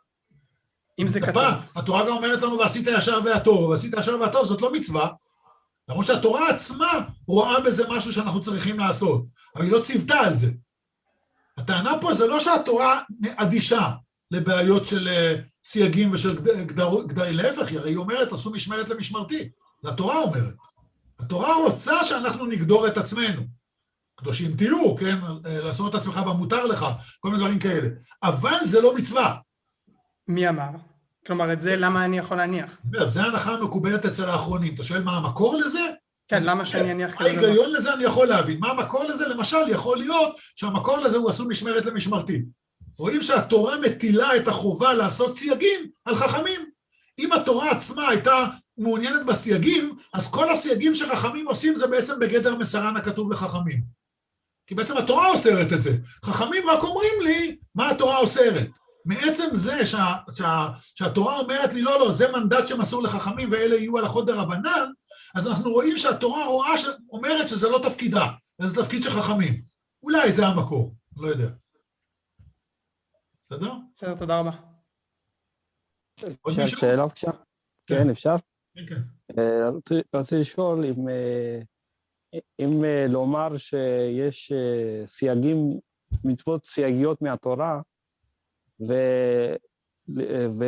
[SPEAKER 6] אם זה כתוב.
[SPEAKER 1] התורה גם אומרת לנו ועשית ישר והטוב, ועשית ישר והטוב, זאת לא מצווה, למרות שהתורה עצמה רואה בזה משהו שאנחנו צריכים לעשות, אבל היא לא ציוותה על זה. הטענה פה זה לא שהתורה אדישה לבעיות של סייגים ושל גדרי, להפך, הרי היא אומרת, עשו משמרת למשמרתי, זה התורה אומרת. התורה רוצה שאנחנו נגדור את עצמנו. קדושים תהיו, כן, לעשות את עצמך במותר לך, כל מיני דברים כאלה. אבל זה לא מצווה.
[SPEAKER 6] מי אמר? כלומר, את זה למה אני יכול להניח?
[SPEAKER 1] זה ההנחה המקובלת אצל האחרונים. אתה שואל מה המקור לזה?
[SPEAKER 6] כן, למה שאני אניח?
[SPEAKER 1] ההיגיון לזה אני יכול להבין. מה המקור לזה? למשל, יכול להיות שהמקור לזה הוא עשו משמרת למשמרתי. רואים שהתורה מטילה את החובה לעשות סייגים על חכמים. אם התורה עצמה הייתה מעוניינת בסייגים, אז כל הסייגים שחכמים עושים זה בעצם בגדר מסרן הכתוב לחכמים. כי בעצם התורה אוסרת את זה. חכמים רק אומרים לי מה התורה אוסרת. מעצם זה שה, שה, שהתורה אומרת לי, לא, לא, זה מנדט שמסור לחכמים ואלה יהיו הלכות דרבנן, אז אנחנו רואים שהתורה רואה ש... אומרת שזה לא תפקידה, זה תפקיד של חכמים. אולי זה המקור, לא יודע. בסדר?
[SPEAKER 6] בסדר, תודה רבה.
[SPEAKER 3] אפשר שאלה בבקשה? כן, אפשר?
[SPEAKER 1] כן, כן.
[SPEAKER 3] רציתי לשאול אם, אם לומר שיש סייגים, מצוות סייגיות מהתורה, ו... ו...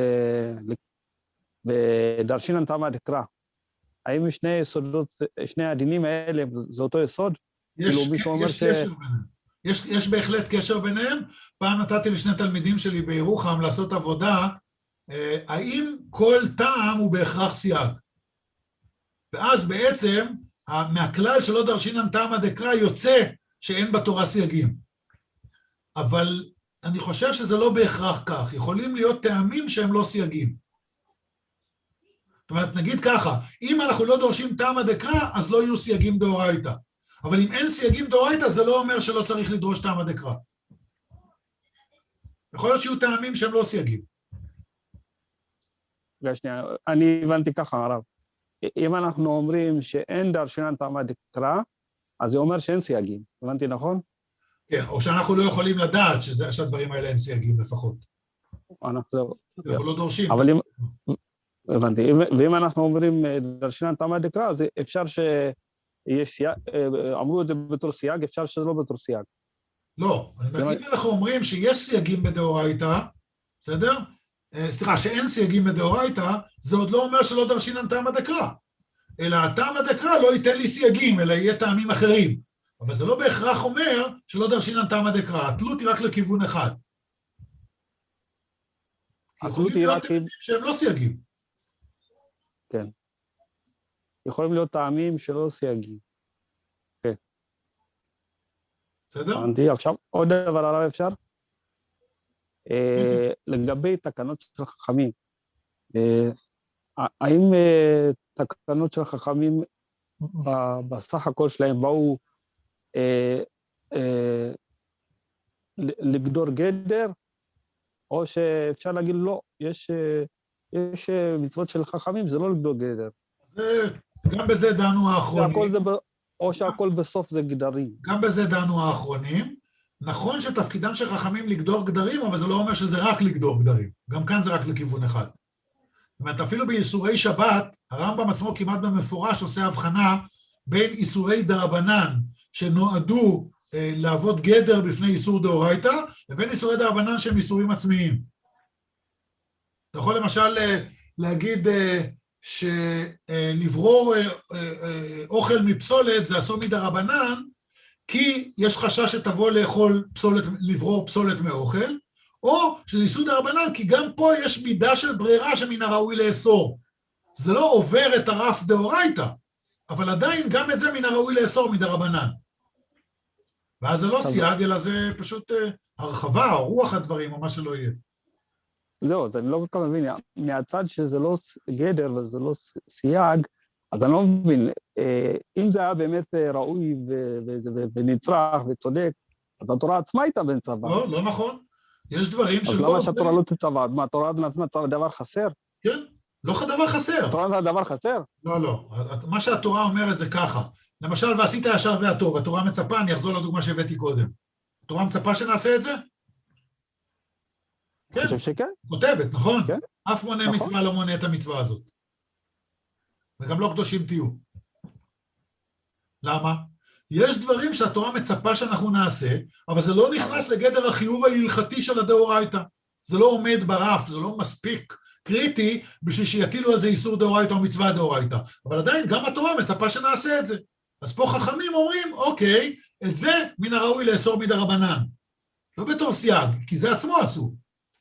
[SPEAKER 3] ודרשינן תמא דקרא. האם שני יסודות, שני הדינים האלה, זה אותו יסוד?
[SPEAKER 1] יש, יש ש... קשר ביניהם. יש, יש בהחלט קשר ביניהם. פעם נתתי לשני תלמידים שלי בירוחם לעשות עבודה, האם כל טעם הוא בהכרח סייג? ואז בעצם, מהכלל שלא דרשינן תמא דקרא יוצא שאין בתורה סייגים. אבל אני חושב שזה לא בהכרח כך. יכולים להיות טעמים שהם לא סייגים. זאת אומרת, נגיד ככה, אם אנחנו לא דורשים טעמא דקרא, אז לא יהיו סייגים דאורייתא. אבל אם אין סייגים דאורייתא, זה לא אומר שלא צריך לדרוש טעמא דקרא. יכול להיות שיהיו טעמים שהם לא סייגים.
[SPEAKER 3] שנייה, אני הבנתי ככה, הרב. אם אנחנו אומרים שאין דרשנן טעמא דקרא, אז זה אומר שאין סייגים. הבנתי נכון?
[SPEAKER 1] כן, או שאנחנו לא יכולים לדעת שזה, שהדברים האלה הם סייגים לפחות.
[SPEAKER 3] אנחנו
[SPEAKER 1] אנחנו לא דורשים.
[SPEAKER 3] אבל אם... הבנתי. ואם אנחנו אומרים דרשנן טעמא דקרא, אז אפשר שיש סייג, אמרו את זה בתור סייג, אפשר שזה לא בתור סייג.
[SPEAKER 1] לא, אם אנחנו אומרים שיש סייגים בדאורייתא, בסדר? סליחה, שאין סייגים בדאורייתא, זה עוד לא אומר שלא דרשינן טעמא דקרא. אלא הטעמא דקרא לא ייתן לי סייגים, אלא יהיה טעמים אחרים. אבל זה לא בהכרח אומר שלא דרשינן טעמא דקרא, התלות היא רק לכיוון אחד.
[SPEAKER 3] התלות היא רק...
[SPEAKER 1] שהם לא סייגים.
[SPEAKER 3] כן. יכולים להיות טעמים שלא סייגים. כן.
[SPEAKER 1] בסדר?
[SPEAKER 3] הבנתי, עכשיו עוד דבר הרב אפשר? לגבי תקנות של חכמים, האם תקנות של חכמים בסך הכל שלהם באו לגדור גדר, או שאפשר להגיד לא, יש יש מצוות של חכמים, זה לא לגדור גדר.
[SPEAKER 1] גם בזה דנו האחרונים.
[SPEAKER 3] או שהכל בסוף זה גדרים.
[SPEAKER 1] גם בזה דנו האחרונים. נכון שתפקידם של חכמים לגדור גדרים, אבל זה לא אומר שזה רק לגדור גדרים. גם כאן זה רק לכיוון אחד. זאת אומרת, אפילו באיסורי שבת, הרמב"ם עצמו כמעט במפורש עושה הבחנה בין איסורי דרבנן, שנועדו אה, לעבוד גדר בפני איסור דאורייתא, לבין איסורי דרבנן שהם איסורים עצמיים. אתה יכול למשל אה, להגיד אה, שלברור אה, אה, אה, אוכל מפסולת זה אסור מדרבנן, כי יש חשש שתבוא לאכול פסולת, לברור פסולת מאוכל, או שזה איסור דרבנן, כי גם פה יש מידה של ברירה שמן הראוי לאסור. זה לא עובר את הרף דאורייתא, אבל עדיין גם את זה מן הראוי לאסור מדרבנן. ואז זה לא סייג, אלא זה פשוט הרחבה, או רוח הדברים, או מה שלא יהיה.
[SPEAKER 3] זהו, אז אני לא כל כך מבין, מהצד שזה לא גדר וזה לא סייג, אז אני לא מבין, אם זה היה באמת ראוי ונצרך וצודק, אז התורה עצמה הייתה בן צבא.
[SPEAKER 1] לא, לא נכון. יש דברים שלא...
[SPEAKER 3] אז למה שהתורה לא תצבא? מה, התורה נתנה דבר חסר?
[SPEAKER 1] כן, לא דבר חסר.
[SPEAKER 3] התורה נתנה דבר חסר?
[SPEAKER 1] לא, לא. מה שהתורה אומרת זה ככה. למשל, ועשית הישר והטוב, התורה מצפה, אני אחזור לדוגמה שהבאתי קודם. התורה מצפה שנעשה את זה?
[SPEAKER 3] כן. אני חושב שכן.
[SPEAKER 1] כותבת, נכון?
[SPEAKER 3] כן.
[SPEAKER 1] אף מונה מצווה לא מונה את המצווה הזאת. וגם לא קדושים תהיו. למה? יש דברים שהתורה מצפה שאנחנו נעשה, אבל זה לא נכנס לגדר החיוב ההלכתי של הדאורייתא. זה לא עומד ברף, זה לא מספיק קריטי בשביל שיטילו על זה איסור דאורייתא או מצווה דאורייתא. אבל עדיין גם התורה מצפה שנעשה את זה. אז פה חכמים אומרים, אוקיי, את זה מן הראוי לאסור מדרבנן. לא בתור סייג, כי זה עצמו אסור.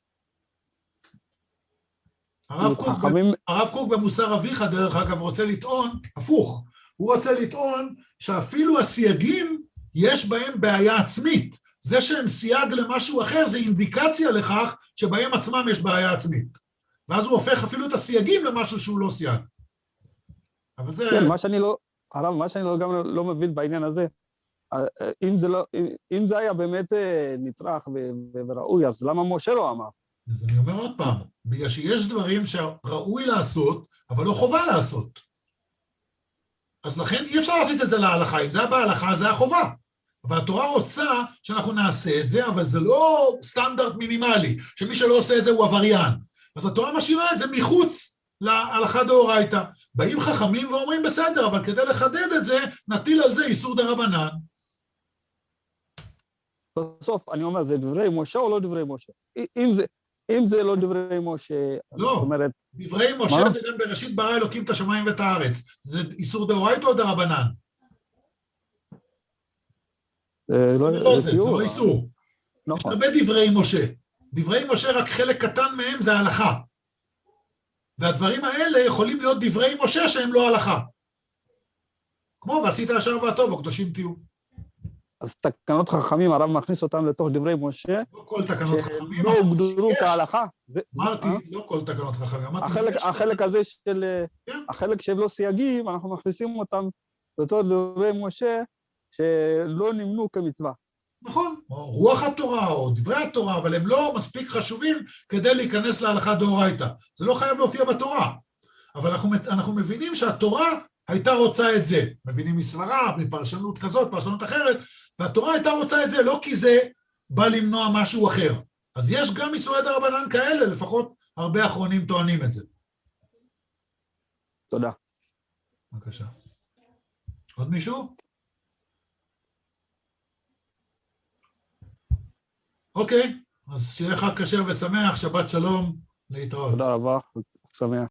[SPEAKER 1] הרב קוק, חכמים... הרב קוק במוסר אביך, דרך אגב, רוצה לטעון, הפוך, הוא רוצה לטעון שאפילו הסייגים יש בהם בעיה עצמית. זה שהם סייג למשהו אחר זה אינדיקציה לכך שבהם עצמם יש בעיה עצמית. ואז הוא הופך אפילו את הסייגים למשהו שהוא לא סייג. אבל זה...
[SPEAKER 3] כן, מה שאני לא, הרב, מה שאני לא, גם לא מבין בעניין הזה, אם זה, לא, אם זה היה באמת נצרך וראוי, אז למה משה לא אמר?
[SPEAKER 1] אז אני אומר עוד פעם, בגלל שיש דברים שראוי לעשות, אבל לא חובה לעשות. אז לכן אי אפשר להכניס את זה להלכה, אם זה היה בהלכה, זה היה חובה. אבל התורה רוצה שאנחנו נעשה את זה, אבל זה לא סטנדרט מינימלי, שמי שלא עושה את זה הוא עבריין. אז התורה משאירה את זה מחוץ להלכה דאורייתא. באים חכמים ואומרים בסדר, אבל כדי לחדד את זה, נטיל על זה איסור דרבנן.
[SPEAKER 3] בסוף, אני אומר, זה דברי משה או לא דברי משה? אם זה, אם זה לא דברי משה,
[SPEAKER 1] לא, זאת אומרת, דברי משה מה? זה גם בראשית ברא אלוקים את השמיים ואת הארץ. זה איסור דאורייתא או דרבנן?
[SPEAKER 3] לא,
[SPEAKER 1] לא זה, זה לא איסור.
[SPEAKER 3] נכון.
[SPEAKER 1] יש הרבה דברי משה. דברי משה רק חלק קטן מהם זה ההלכה. והדברים האלה יכולים להיות דברי משה שהם לא הלכה. כמו ועשית הישר והטוב, או קדושים תהיו.
[SPEAKER 3] אז תקנות חכמים, הרב מכניס אותם לתוך דברי משה,
[SPEAKER 1] לא כל תקנות חכמים.
[SPEAKER 3] שלא הוגדרו כהלכה.
[SPEAKER 1] אמרתי, לא כל תקנות חכמים.
[SPEAKER 3] החלק הזה של, החלק שהם לא סייגים, אנחנו מכניסים אותם לתוך דברי משה, שלא נמנו כמצווה. נכון,
[SPEAKER 1] או רוח התורה או דברי התורה, אבל הם לא מספיק חשובים כדי להיכנס להלכה דאורייתא. זה לא חייב להופיע בתורה. אבל אנחנו, אנחנו מבינים שהתורה הייתה רוצה את זה. מבינים מסברה, מפרשנות כזאת, פרשנות אחרת, והתורה הייתה רוצה את זה לא כי זה בא למנוע משהו אחר. אז יש גם איסורי דרבנן כאלה, לפחות הרבה אחרונים טוענים את זה.
[SPEAKER 3] תודה.
[SPEAKER 1] בבקשה. עוד מישהו? אוקיי, אז שיהיה חג כשר ושמח, שבת שלום, להתראות.
[SPEAKER 3] תודה רבה, שמח.